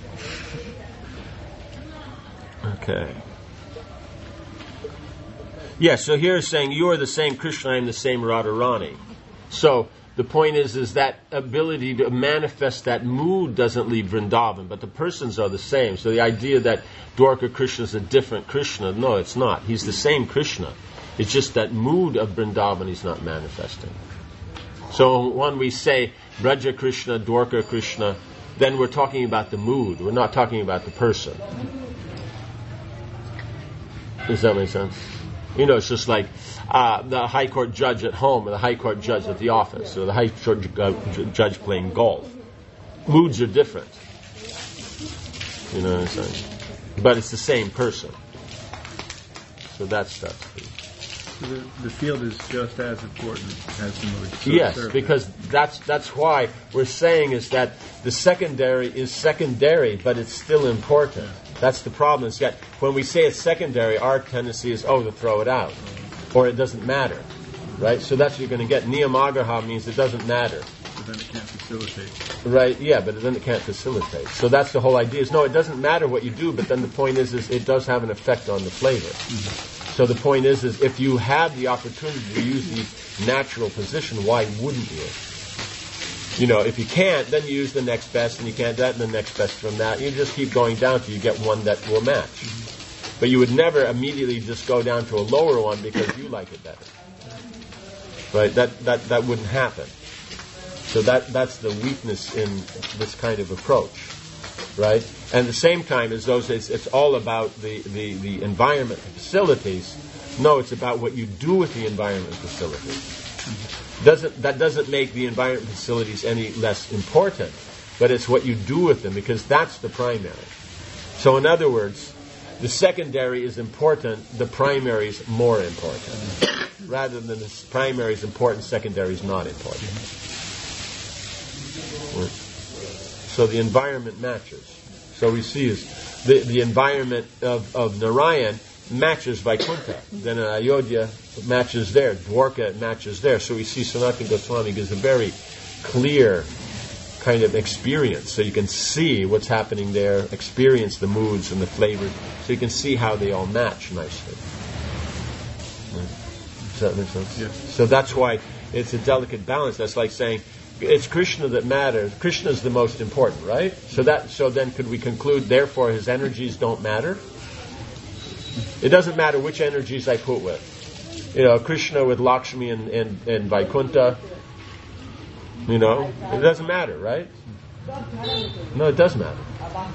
so. Okay. Yeah, so here it's saying you are the same Krishna, I am the same Radharani. So the point is, is that ability to manifest that mood doesn't leave Vrindavan, but the persons are the same. So the idea that Dwarka Krishna is a different Krishna, no, it's not. He's the same Krishna. It's just that mood of Vrindavan he's not manifesting. So when we say Braja Krishna, Dwarka Krishna, then we're talking about the mood. We're not talking about the person. Does that make sense? You know, it's just like uh, the high court judge at home or the high court judge at the office or the high court ju- ju- judge playing golf. Moods are different. You know what I'm saying? But it's the same person. So that's stuff. So the, the field is just as important as the mood. So Yes, serve because that's that's why we're saying is that the secondary is secondary, but it's still important. That's the problem. Is that when we say it's secondary, our tendency is, oh, to throw it out, or it doesn't matter, right? So that's what you're going to get. Niyamagraha means it doesn't matter, but then it can't facilitate. right? Yeah, but then it can't facilitate. So that's the whole idea. Is no, it doesn't matter what you do, but then the point is, is it does have an effect on the flavor. Mm-hmm. So the point is, is if you have the opportunity to use the natural position, why wouldn't you? You know, if you can't, then you use the next best, and you can't that, and the next best from that. You just keep going down till you get one that will match. Mm-hmm. But you would never immediately just go down to a lower one because you like it better. Right? That that that wouldn't happen. So that that's the weakness in this kind of approach. Right? And at the same time as those, it's, it's all about the, the, the environment and facilities. No, it's about what you do with the environment and facilities. Doesn't that doesn't make the environment and facilities any less important, but it's what you do with them, because that's the primary. So in other words, the secondary is important, the primary is more important. Rather than the primary is important, secondary is not important. So the environment matches. So we see is the, the environment of, of Narayan matches Vaikuntha. Then in Ayodhya, it matches there. Dwarka, it matches there. So we see Sanatana Goswami gives a very clear kind of experience, so you can see what's happening there, experience the moods and the flavors, so you can see how they all match nicely. Does that make sense? Yes. So that's why it's a delicate balance. That's like saying it's Krishna that matters. Krishna is the most important, right? So that so then could we conclude therefore his energies don't matter? It doesn't matter which energies I put with. You know, Krishna with Lakshmi and, and, and Vaikuntha. You know, it doesn't matter, right? No, it does matter.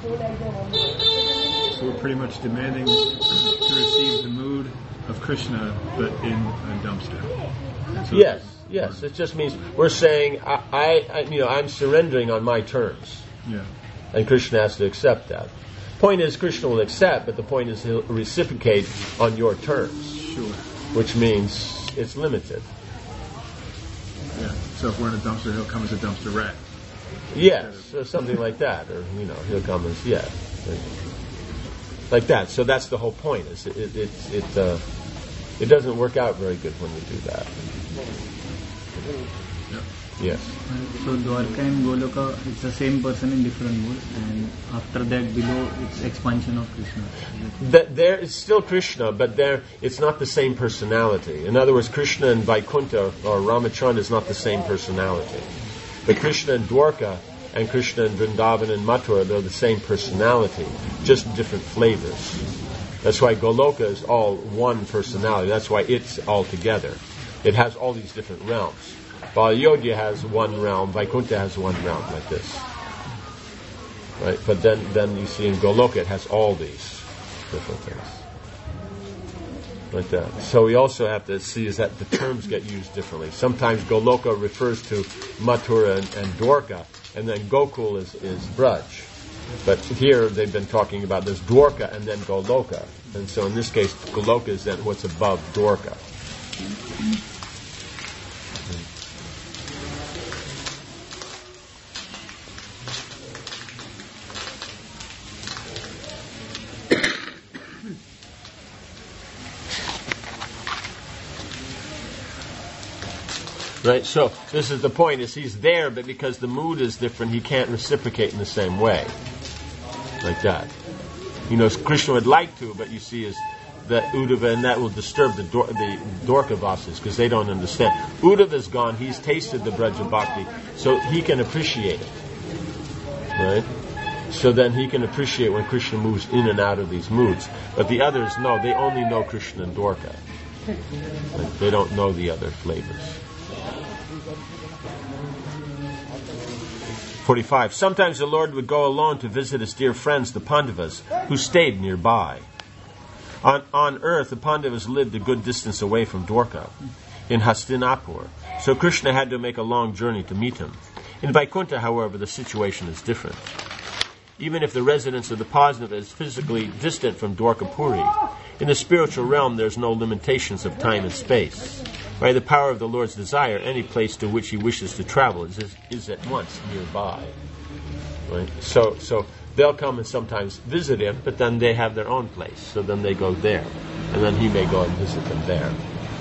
So we're pretty much demanding to receive the mood of Krishna, but in a dumpster. So Yes, yes. It just means we're saying I, I, I, you know, I'm surrendering on my terms, Yeah. and Krishna has to accept that. Point is, Krishna will accept, but the point is he'll reciprocate on your terms, Sure. which means it's limited. Yeah. So if we're in a dumpster, he'll come as a dumpster rat. Yes, or something like that, or you know, he'll come as yeah, like that. So that's the whole point. Is it it it it, uh, it doesn't work out very good when you do that. Yes. So Dwarka and Goloka, it's the same person in different moods, and after that below it's expansion of Krishna. That there is still Krishna, but there it's not the same personality. In other words, Krishna and Vaikuntha or Ramachandra is not the same personality. But Krishna and Dwarka and Krishna and Vrindavan and Mathura, they're the same personality, just different flavors. That's why Goloka is all one personality. That's why it's all together. It has all these different realms. While Ayodhya has one realm, Vaikuntha has one realm, like this. Right? But then, then you see in Goloka it has all these different things. Like that. So we also have to see is that the terms get used differently. Sometimes Goloka refers to Mathura and, and Dwarka, and then Gokul is, is Braj. But here they've been talking about this Dwarka and then Goloka. And so in this case, Goloka is then what's above Dwarka. Right, so this is the point, is he's there, but because the mood is different, he can't reciprocate in the same way. Like that. You know, Krishna would like to, but you see is that Uddhava, and that will disturb the Dor- the Dwarkavasis, because they don't understand. Uddhava is gone, he's tasted the Braja Bhakti, so he can appreciate it. Right? So then he can appreciate when Krishna moves in and out of these moods. But the others, no, they only know Krishna and Dwarka. Like, they don't know the other flavors. forty-five. Sometimes the Lord would go alone to visit his dear friends, the Pandavas, who stayed nearby. On, on earth, the Pandavas lived a good distance away from Dwarka, in Hastinapur, so Krishna had to make a long journey to meet him. In Vaikuntha, however, the situation is different. Even if the residence of the Pandava is physically distant from Dwarkapuri, in the spiritual realm there's no limitations of time and space. By the power of the Lord's desire, any place to which he wishes to travel is, is at once nearby. Right? So, so they'll come and sometimes visit him, but then they have their own place. So then they go there, and then he may go and visit them there.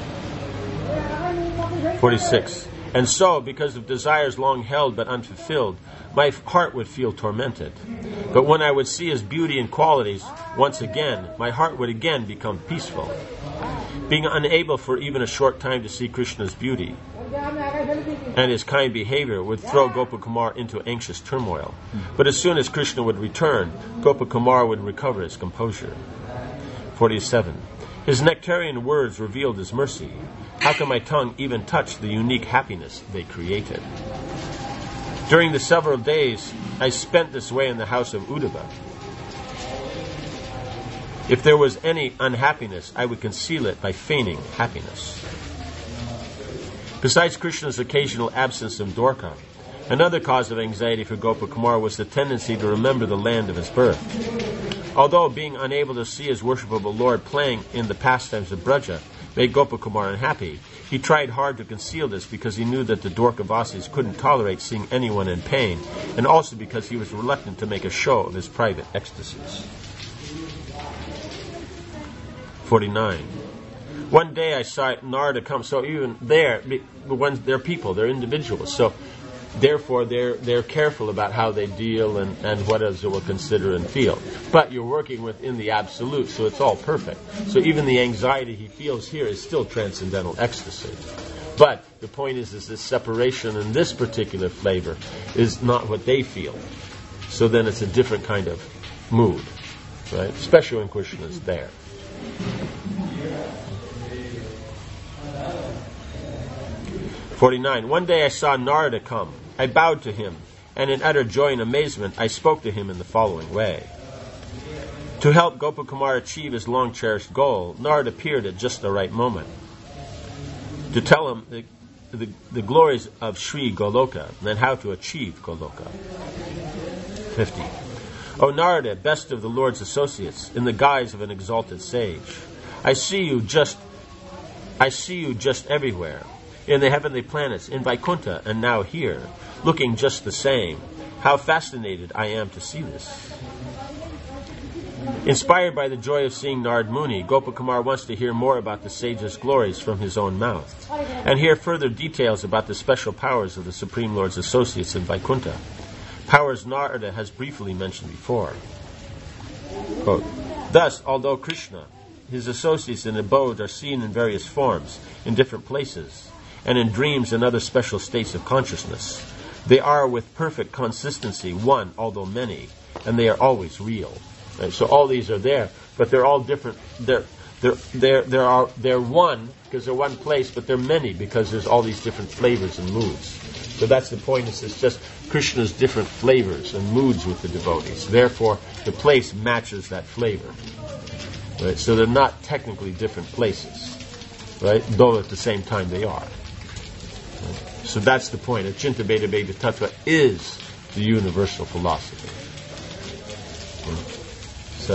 forty-six. And so, because of desires long held but unfulfilled, my heart would feel tormented. But when I would see his beauty and qualities once again, my heart would again become peaceful. Being unable for even a short time to see Krishna's beauty and his kind behavior would throw Gopakumar into anxious turmoil. But as soon as Krishna would return, Gopakumar would recover his composure. forty-seven. His nectarian words revealed his mercy. How can my tongue even touch the unique happiness they created? During the several days I spent this way in the house of Uddhava, if there was any unhappiness, I would conceal it by feigning happiness. Besides Krishna's occasional absence of Dwarka, another cause of anxiety for Gopakumar was the tendency to remember the land of his birth. Although being unable to see his worshipable Lord playing in the pastimes of Braja made Gopakumar unhappy, he tried hard to conceal this because he knew that the Dwarkavasis couldn't tolerate seeing anyone in pain, and also because he was reluctant to make a show of his private ecstasies. forty-nine. One day I saw Narada come, so even there, when they're people, they're individuals, so Therefore, they're they're careful about how they deal and, and what others will consider and feel. But you're working within the absolute, so it's all perfect. So even the anxiety he feels here is still transcendental ecstasy. But the point is, is this separation in this particular flavor is not what they feel. So then it's a different kind of mood, right? Especially when Krishna is there. forty-nine. One day I saw Narada come. I bowed to him, and in utter joy and amazement I spoke to him in the following way. To help Gopakumar achieve his long-cherished goal, Narada appeared at just the right moment. To tell him the, the, the glories of Sri Goloka and how to achieve Goloka. fifty. O Narada, best of the Lord's associates, in the guise of an exalted sage, I see you just, I see you just everywhere, in the heavenly planets, in Vaikuntha, and now here, looking just the same. How fascinated I am to see this. Inspired by the joy of seeing Narad Muni, Gopakumar wants to hear more about the sage's glories from his own mouth, and hear further details about the special powers of the Supreme Lord's associates in Vaikuntha, powers Narada has briefly mentioned before. Quote, thus, although Krishna, his associates in abode are seen in various forms, in different places, and in dreams and other special states of consciousness, they are with perfect consistency one, although many, and they are always real. Right? So all these are there, but they're all different. They're they're they're they're, are, they're one because they're one place, but they're many because there's all these different flavors and moods. So that's the point. Is it's just Krishna's different flavors and moods with the devotees. Therefore, the place matches that flavor. Right? So they're not technically different places, right? Though at the same time they are. So that's the point. Achinta Bheda Bheda Tattva is the universal philosophy. So,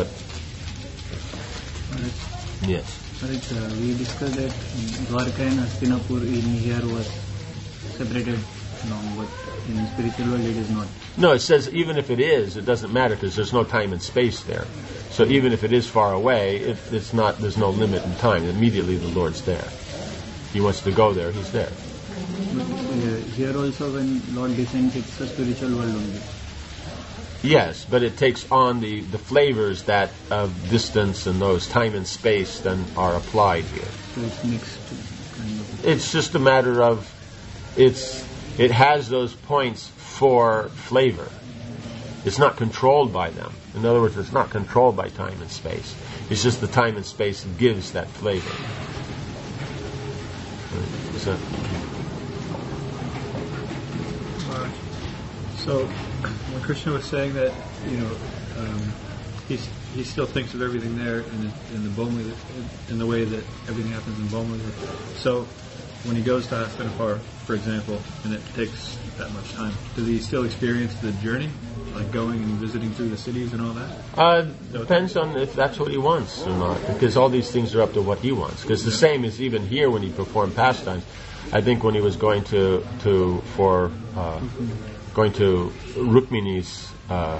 Alright. yes. Alright, uh, we discussed that Dwarka and Hastinapur in here was separated long, but in spiritual world it is not. No, it says even if it is, it doesn't matter because there's no time and space there. So even if it is far away, if it's not, there's no limit in time. Immediately the Lord's there. He wants to go there, He's there. But uh, here also when Lord descends, it's a spiritual world only. Yes, but it takes on the, the flavors that of distance and those time and space then are applied here. So it's mixed kind of. It's just a matter of it's it has those points for flavor. It's not controlled by them. In other words, it's not controlled by time and space. It's just the time and space that gives that flavor. So, So, when Krishna was saying that, you know, um, he's, he still thinks of everything there in, in the Bhoma, in the way that everything happens in Bhoma. So, when he goes to Hastinapur, for example, and it takes that much time, does he still experience the journey, like going and visiting through the cities and all that? Uh, depends on if that's what he wants or not, because all these things are up to what he wants. Because the same is even here when he performed pastimes. I think when he was going to to for. Uh, Going to Rukmini's uh,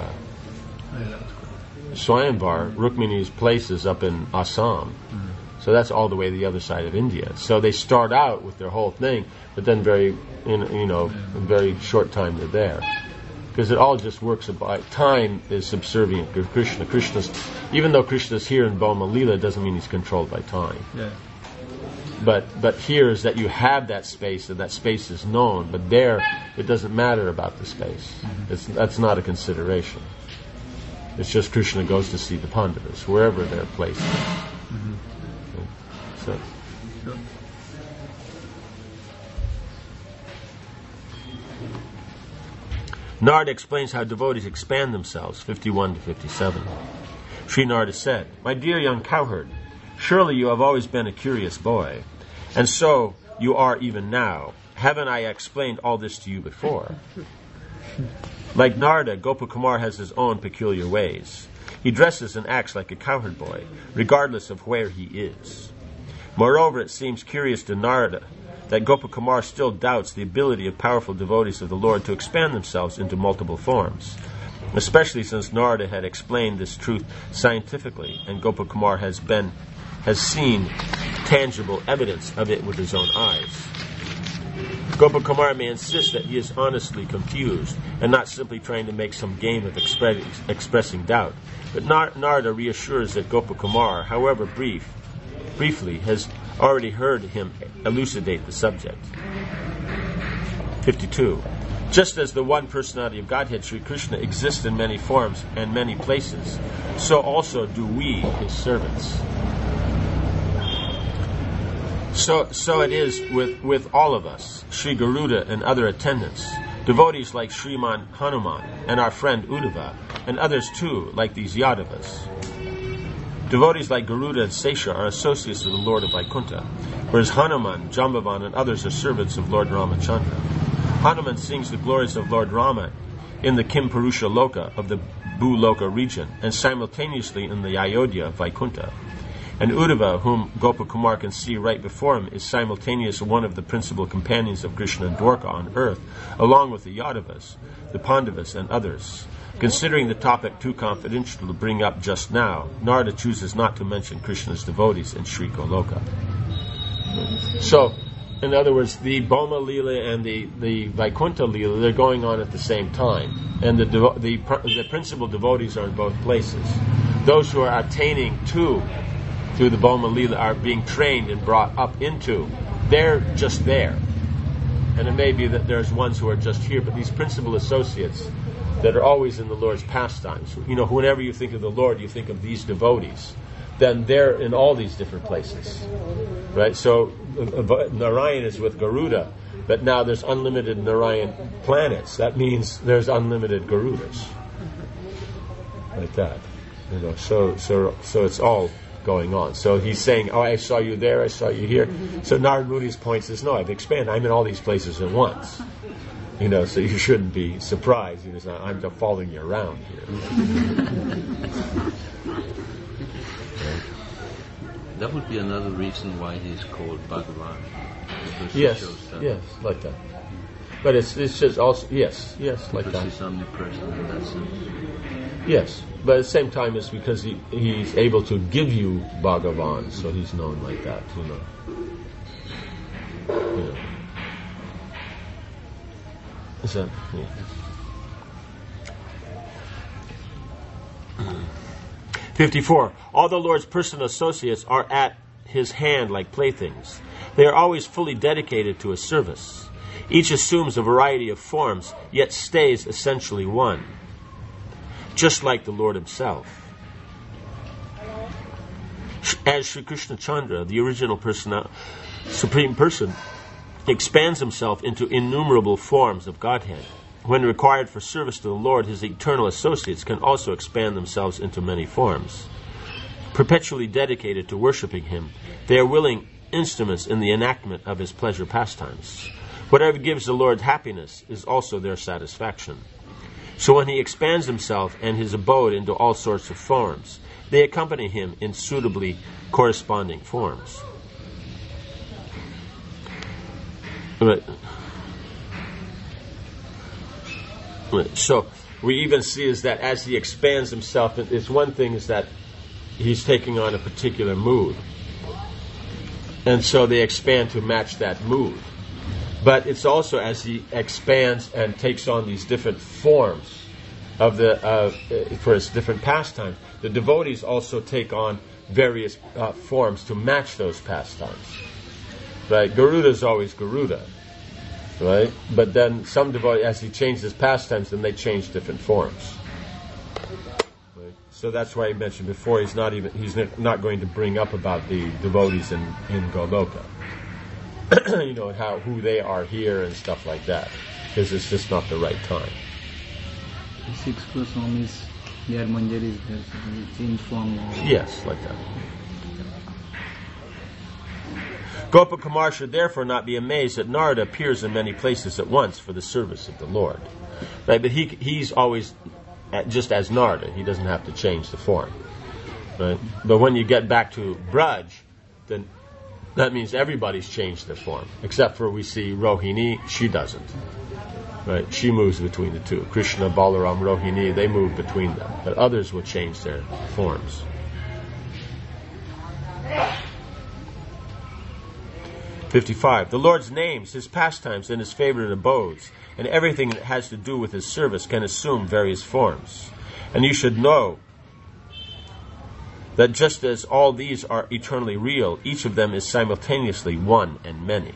Swayamvar, Rukmini's place is up in Assam. Mm-hmm. So that's all the way to the other side of India. So they start out with their whole thing, but then very, in, you know, a very short time they're there. Because it all just works about time is subservient to Krishna. Krishna's, even though Krishna's here in Bhoma Lila, doesn't mean he's controlled by time. Yeah. But but here is that you have that space, and that space is known. But there, it doesn't matter about the space. Mm-hmm. It's that's not a consideration. It's just Krishna goes to see the Pandavas, wherever they're placed. Mm-hmm. Okay. So. Sure. Narada explains how devotees expand themselves, fifty-one to fifty-seven. Sri Narada said, "My dear young cowherd, surely you have always been a curious boy, and so you are even now. Haven't I explained all this to you before?" Like Narada, Gopakumar has his own peculiar ways. He dresses and acts like a cowherd boy, regardless of where he is. Moreover, it seems curious to Narada that Gopakumar still doubts the ability of powerful devotees of the Lord to expand themselves into multiple forms, especially since Narada had explained this truth scientifically, and Gopakumar has been has seen tangible evidence of it with his own eyes. Gopakumar may insist that he is honestly confused and not simply trying to make some game of expre- expressing doubt. But Nar- Narada reassures that Gopakumar, however brief, briefly, has already heard him elucidate the subject. fifty-two. Just as the one personality of Godhead, Sri Krishna, exists in many forms and many places, so also do we, his servants. So, so it is with, with all of us, Sri Garuda and other attendants, devotees like Sriman Hanuman and our friend Uddhava, and others too, like these Yadavas. Devotees like Garuda and Sesha are associates of the Lord of Vaikuntha, whereas Hanuman, Jambavan, and others are servants of Lord Ramachandra. Hanuman sings the glories of Lord Rama in the Kimpurusha Loka of the Bhuloka region, and simultaneously in the Ayodhya of Vaikuntha. And Uddhava, whom Gopakumar can see right before him, is simultaneously one of the principal companions of Krishna and Dwarka on earth, along with the Yadavas, the Pandavas, and others. Considering the topic too confidential to bring up just now, Narada chooses not to mention Krishna's devotees in Sri Goloka. So, in other words, the Boma Leela and the, the Vaikuntha Leela, they're going on at the same time. And the, devo- the, the principal devotees are in both places. Those who are attaining to through the Boma Leela are being trained and brought up into, they're just there. And it may be that there's ones who are just here, but these principal associates that are always in the Lord's pastimes, you know, whenever you think of the Lord, you think of these devotees, then they're in all these different places. Right? So uh, Narayan is with Garuda, but now there's unlimited Narayan planets. That means there's unlimited Garudas. Like that. You know, so so so it's all going on. So he's saying, oh, I saw you there, I saw you here. So Narada Muni's point is, no, I've expanded. I'm in all these places at once. You know, so you shouldn't be surprised. You know, I'm just following you around here. That would be another reason why he's called Bhagavan. Because yes, he shows that. yes, like that. But it's it's just also, yes, yes, like because that. he's omnipresent in that sense. Yes, but at the same time, it's because he, he's able to give you Bhagavan, so he's known like that, you know. You know. Is that, yeah. fifty-four. All the Lord's personal associates are at his hand like playthings. They are always fully dedicated to his service. Each assumes a variety of forms, yet stays essentially one, just like the Lord himself. As Sri Krishna Chandra, the original person, Supreme Person, expands himself into innumerable forms of Godhead. When required for service to the Lord, his eternal associates can also expand themselves into many forms. Perpetually dedicated to worshipping him, they are willing instruments in the enactment of his pleasure pastimes. Whatever gives the Lord happiness is also their satisfaction. So when he expands himself and his abode into all sorts of forms, they accompany him in suitably corresponding forms. But, so we even see is that as he expands himself, it's one thing is that he's taking on a particular mood, and so they expand to match that mood. But it's also as he expands and takes on these different forms of the uh, for his different pastimes, the devotees also take on various uh, forms to match those pastimes. Right? Garuda is always Garuda, right? But then some devotees, as he changes pastimes, then they change different forms. Right? So that's why I mentioned before, he's not even he's not going to bring up about the devotees in in Goloka. You know, how who they are here and stuff like that, because it's just not the right time. The six Goswamis, they are Manjaris, they change form. Yes, like that. Gopakumar should therefore not be amazed that Narada appears in many places at once for the service of the Lord. Right? But he he's always at, just as Narada. He doesn't have to change the form. Right? But when you get back to Braj, then that means everybody's changed their form, except for we see Rohini, she doesn't. Right? She moves between the two. Krishna, Balaram, Rohini, they move between them. But others will change their forms. fifty-five. The Lord's names, his pastimes, and his favorite abodes, and everything that has to do with his service can assume various forms. And you should know that just as all these are eternally real, each of them is simultaneously one and many.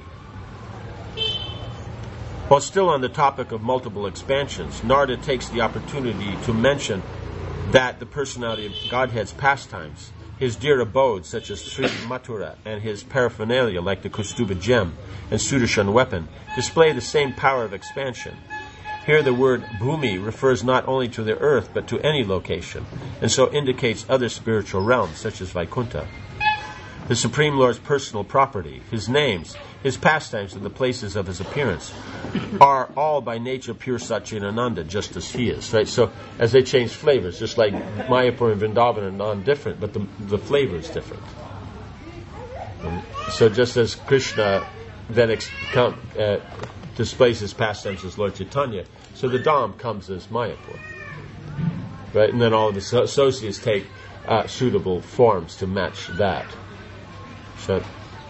While still on the topic of multiple expansions, Narada takes the opportunity to mention that the personality of Godhead's pastimes, his dear abodes such as Sri Mathura, and his paraphernalia like the Kaustuba gem and Sudarshan weapon, display the same power of expansion. Here the word bhumi refers not only to the earth but to any location, and so indicates other spiritual realms such as Vaikuntha. The Supreme Lord's personal property, his names, his pastimes, and the places of his appearance are all by nature pure Satchidananda, just as he is. Right? So as they change flavors, just like Mayapur and Vrindavan are non-different, but the, the flavor is different. And so just as Krishna then ex- com- uh, displays his pastimes as Lord Chaitanya, so the Dham comes as Mayapur. Right? And then all of the so- associates take uh, suitable forms to match that. So,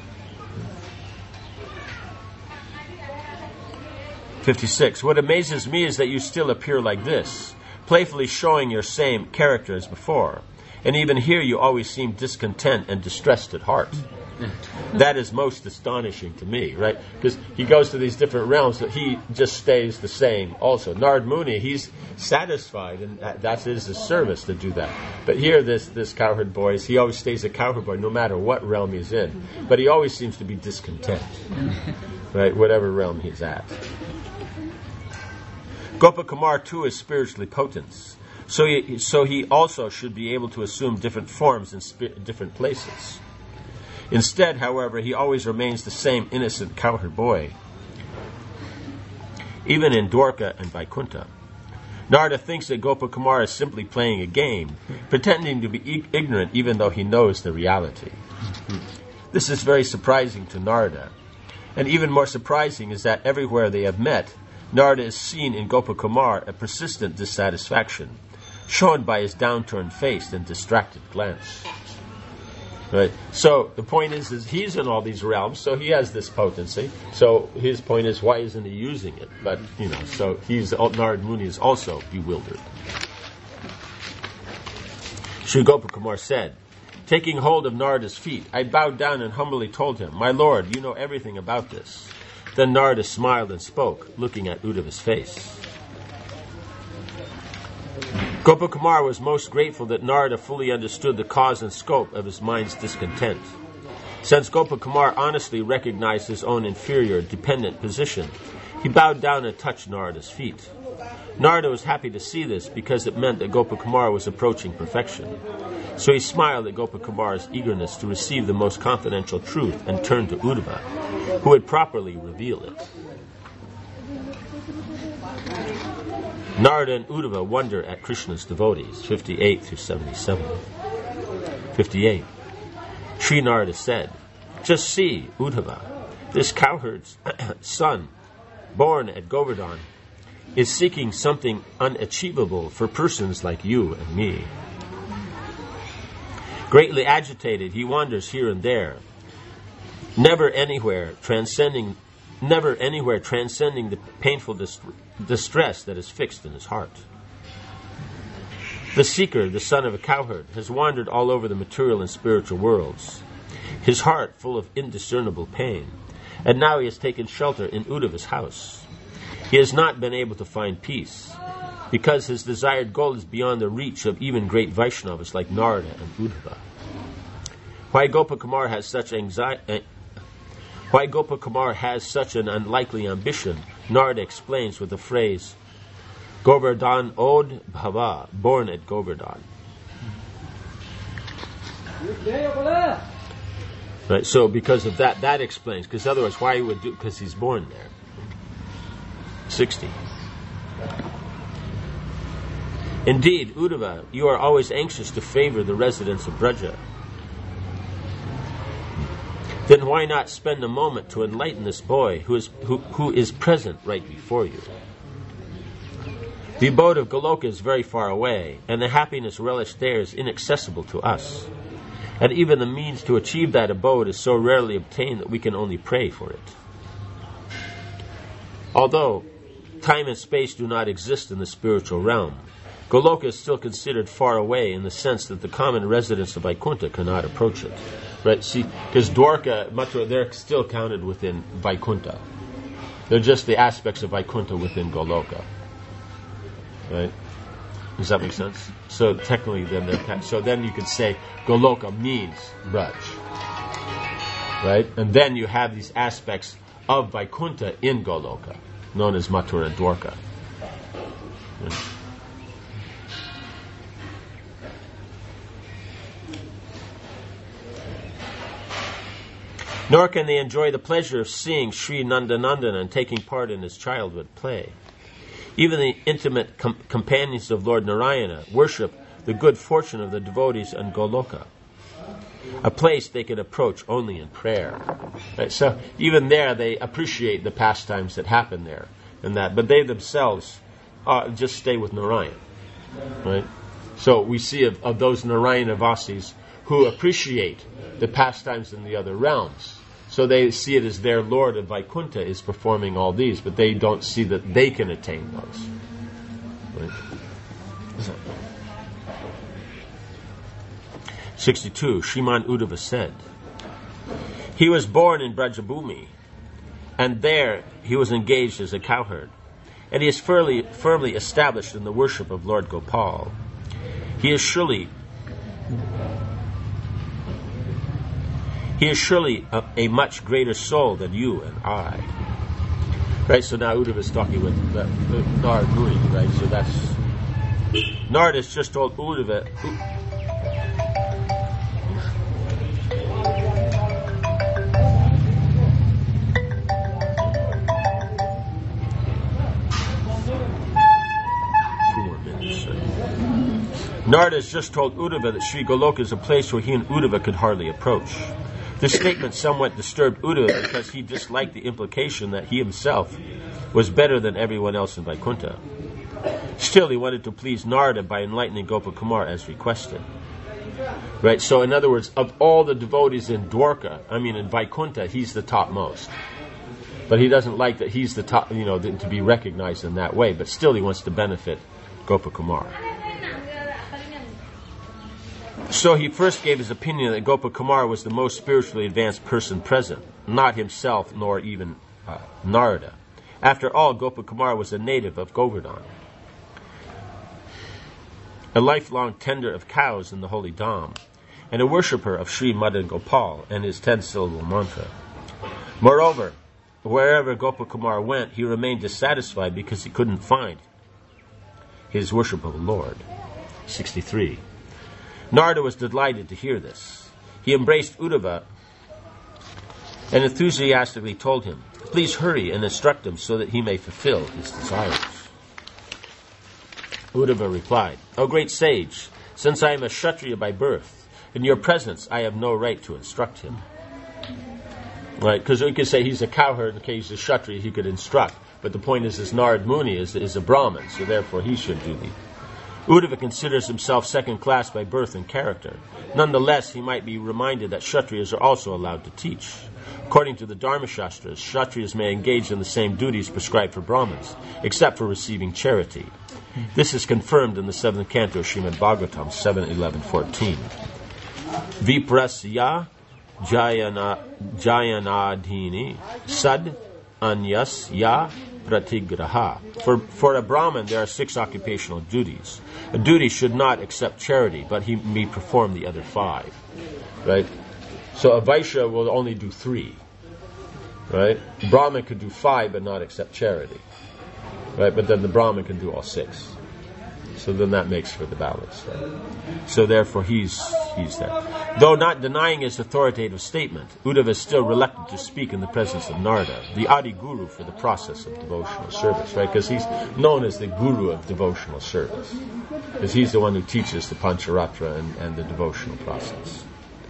fifty-six. What amazes me is that you still appear like this, playfully showing your same character as before. And even here you always seem discontent and distressed at heart. That is most astonishing to me, right? Because he goes to these different realms, but he just stays the same also. Narad Muni, he's satisfied, and that is his service to do that. But here, this this cowherd boy, he always stays a cowherd boy no matter what realm he's in. But he always seems to be discontent, right? Whatever realm he's at. Gopakumar too is spiritually potent. So he, so he also should be able to assume different forms in spi- different places. Instead, however, he always remains the same innocent cowherd boy, even in Dwarka and Vaikuntha. Narada thinks that Gopakumar is simply playing a game, pretending to be e- ignorant even though he knows the reality. This is very surprising to Narada. And even more surprising is that everywhere they have met, Narada is seen in Gopakumar a persistent dissatisfaction, shown by his downturned face and distracted glance. Right. So the point is, is he's in all these realms, so he has this potency. So his point is, why isn't he using it? But you know, so he's Narad Muni is also bewildered. Sri Gopakumar said, taking hold of Narada's feet, I bowed down and humbly told him, "My lord, you know everything about this." Then Narada smiled and spoke, looking at Uddhava's face. Gopakumar was most grateful that Narada fully understood the cause and scope of his mind's discontent. Since Gopakumar honestly recognized his own inferior, dependent position, he bowed down and touched Narada's feet. Narada was happy to see this because it meant that Gopakumar was approaching perfection. So he smiled at Gopakumar's eagerness to receive the most confidential truth and turned to Uddhava, who would properly reveal it. Narada and Uddhava wonder at Krishna's devotees, fifty-eight through seventy-seven. fifty-eight. Sri Narada said, just see, Uddhava, this cowherd's son, born at Govardhan, is seeking something unachievable for persons like you and me. Greatly agitated, he wanders here and there, never anywhere transcending never anywhere transcending the painful dist- distress that is fixed in his heart. The seeker, the son of a cowherd, has wandered all over the material and spiritual worlds, his heart full of indiscernible pain, and now he has taken shelter in Uddhava's house. He has not been able to find peace, because his desired goal is beyond the reach of even great Vaishnavas like Narada and Uddhava. Why Gopakumar has such anxiety... Why Gopakumar has such an unlikely ambition, Narada explains with the phrase, Govardhan Od Bhava, born at Govardhan. Right, so because of that, that explains, because otherwise why he would do, because he's born there. sixty. Indeed, Uddhava, you are always anxious to favor the residents of Braja. Then why not spend a moment to enlighten this boy who is who, who is present right before you? The abode of Goloka is very far away, and the happiness relished there is inaccessible to us. And even the means to achieve that abode is so rarely obtained that we can only pray for it. Although time and space do not exist in the spiritual realm, Goloka is still considered far away in the sense that the common residents of Vaikuntha cannot approach it. Right? See, because Dwarka, Mathura, they're still counted within Vaikuntha. They're just the aspects of Vaikuntha within Goloka. Right? Does that make sense? So technically, then they're, so then you could say Goloka means Braj. Right? And then you have these aspects of Vaikuntha in Goloka, known as Mathura and Dwarka. Right? Nor can they enjoy the pleasure of seeing Sri Nandanandana and taking part in his childhood play. Even the intimate com- companions of Lord Narayana worship the good fortune of the devotees in Goloka, a place they can approach only in prayer. Right? So even there they appreciate the pastimes that happen there, and that, but they themselves uh, just stay with Narayana. Right? So we see of, of those Narayana Vasis who appreciate the pastimes in the other realms. So they see it as their Lord of Vaikuntha is performing all these, but they don't see that they can attain those. Right? sixty-two. Shriman Uddhava said, he was born in Brajabhumi, and there he was engaged as a cowherd, and he is firmly, firmly established in the worship of Lord Gopal. He is surely He is surely a, a much greater soul than you and I. Right, so now Uddhava is talking with uh, Narad Muni, right? So that's... Narad has just told Uddhava... Two more minutes. Narad has just told Uddhava that Sri Goloka is a place where he and Uddhava could hardly approach. This statement somewhat disturbed Uddhava because he disliked the implication that he himself was better than everyone else in Vaikuntha. Still, he wanted to please Narada by enlightening Gopakumar as requested. Right? So, in other words, of all the devotees in Dwarka, I mean in Vaikuntha, he's the topmost. But he doesn't like that he's the top, you know, to be recognized in that way. But still, he wants to benefit Gopakumar. So he first gave his opinion that Gopakumar was the most spiritually advanced person present, not himself nor even uh, Narada. After all, Gopakumar was a native of Govardhan, a lifelong tender of cows in the holy Dham, and a worshipper of Sri Madan Gopal and his ten-syllable mantra. Moreover, wherever Gopakumar went, he remained dissatisfied because he couldn't find his worship of the Lord. sixty-three. Narada was delighted to hear this. He embraced Uddhava and enthusiastically told him, please hurry and instruct him so that he may fulfill his desires. Uddhava replied, O great sage, since I am a Kshatriya by birth, in your presence I have no right to instruct him. Right? Because we could say he's a cowherd, in case he's a Kshatriya, he could instruct. But the point is, this Narad Muni is, is a Brahmin, so therefore he should do the... Uddhava considers himself second class by birth and character. Nonetheless, he might be reminded that Kshatriyas are also allowed to teach. According to the Dharma Shastras, Kshatriyas may engage in the same duties prescribed for Brahmins, except for receiving charity. This is confirmed in the seventh canto of Srimad Bhagavatam, seven, eleven, fourteen. Viprasya jayana, jayanadhini sad anyasya pratigraha. For, for a Brahmin, there are six occupational duties. A duty should not accept charity, but he may perform the other five. Right? So a Vaishya will only do three. Right? Brahmin could do five, but not accept charity. Right? But then the Brahmin can do all six. So then that makes for the balance. Right? So therefore he's he's there. Though not denying his authoritative statement, Uddhava is still reluctant to speak in the presence of Narada, the Adi Guru for the process of devotional service, right? Because he's known as the Guru of devotional service. Because he's the one who teaches the Pancharatra and, and the devotional process.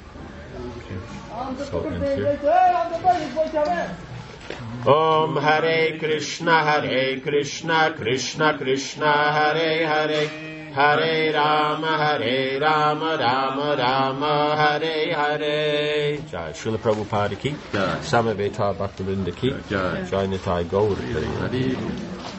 Okay. So end here. Om Hare Krishna, Hare Krishna, Krishna Krishna, Hare Hare, Hare Rama, Hare Rama, Rama Rama, Hare Hare. Jai Srila Prabhupada ki, Jai. Samaveta Bhaktivinoda ki, Jai. Jai Nitai Gaur. Hare.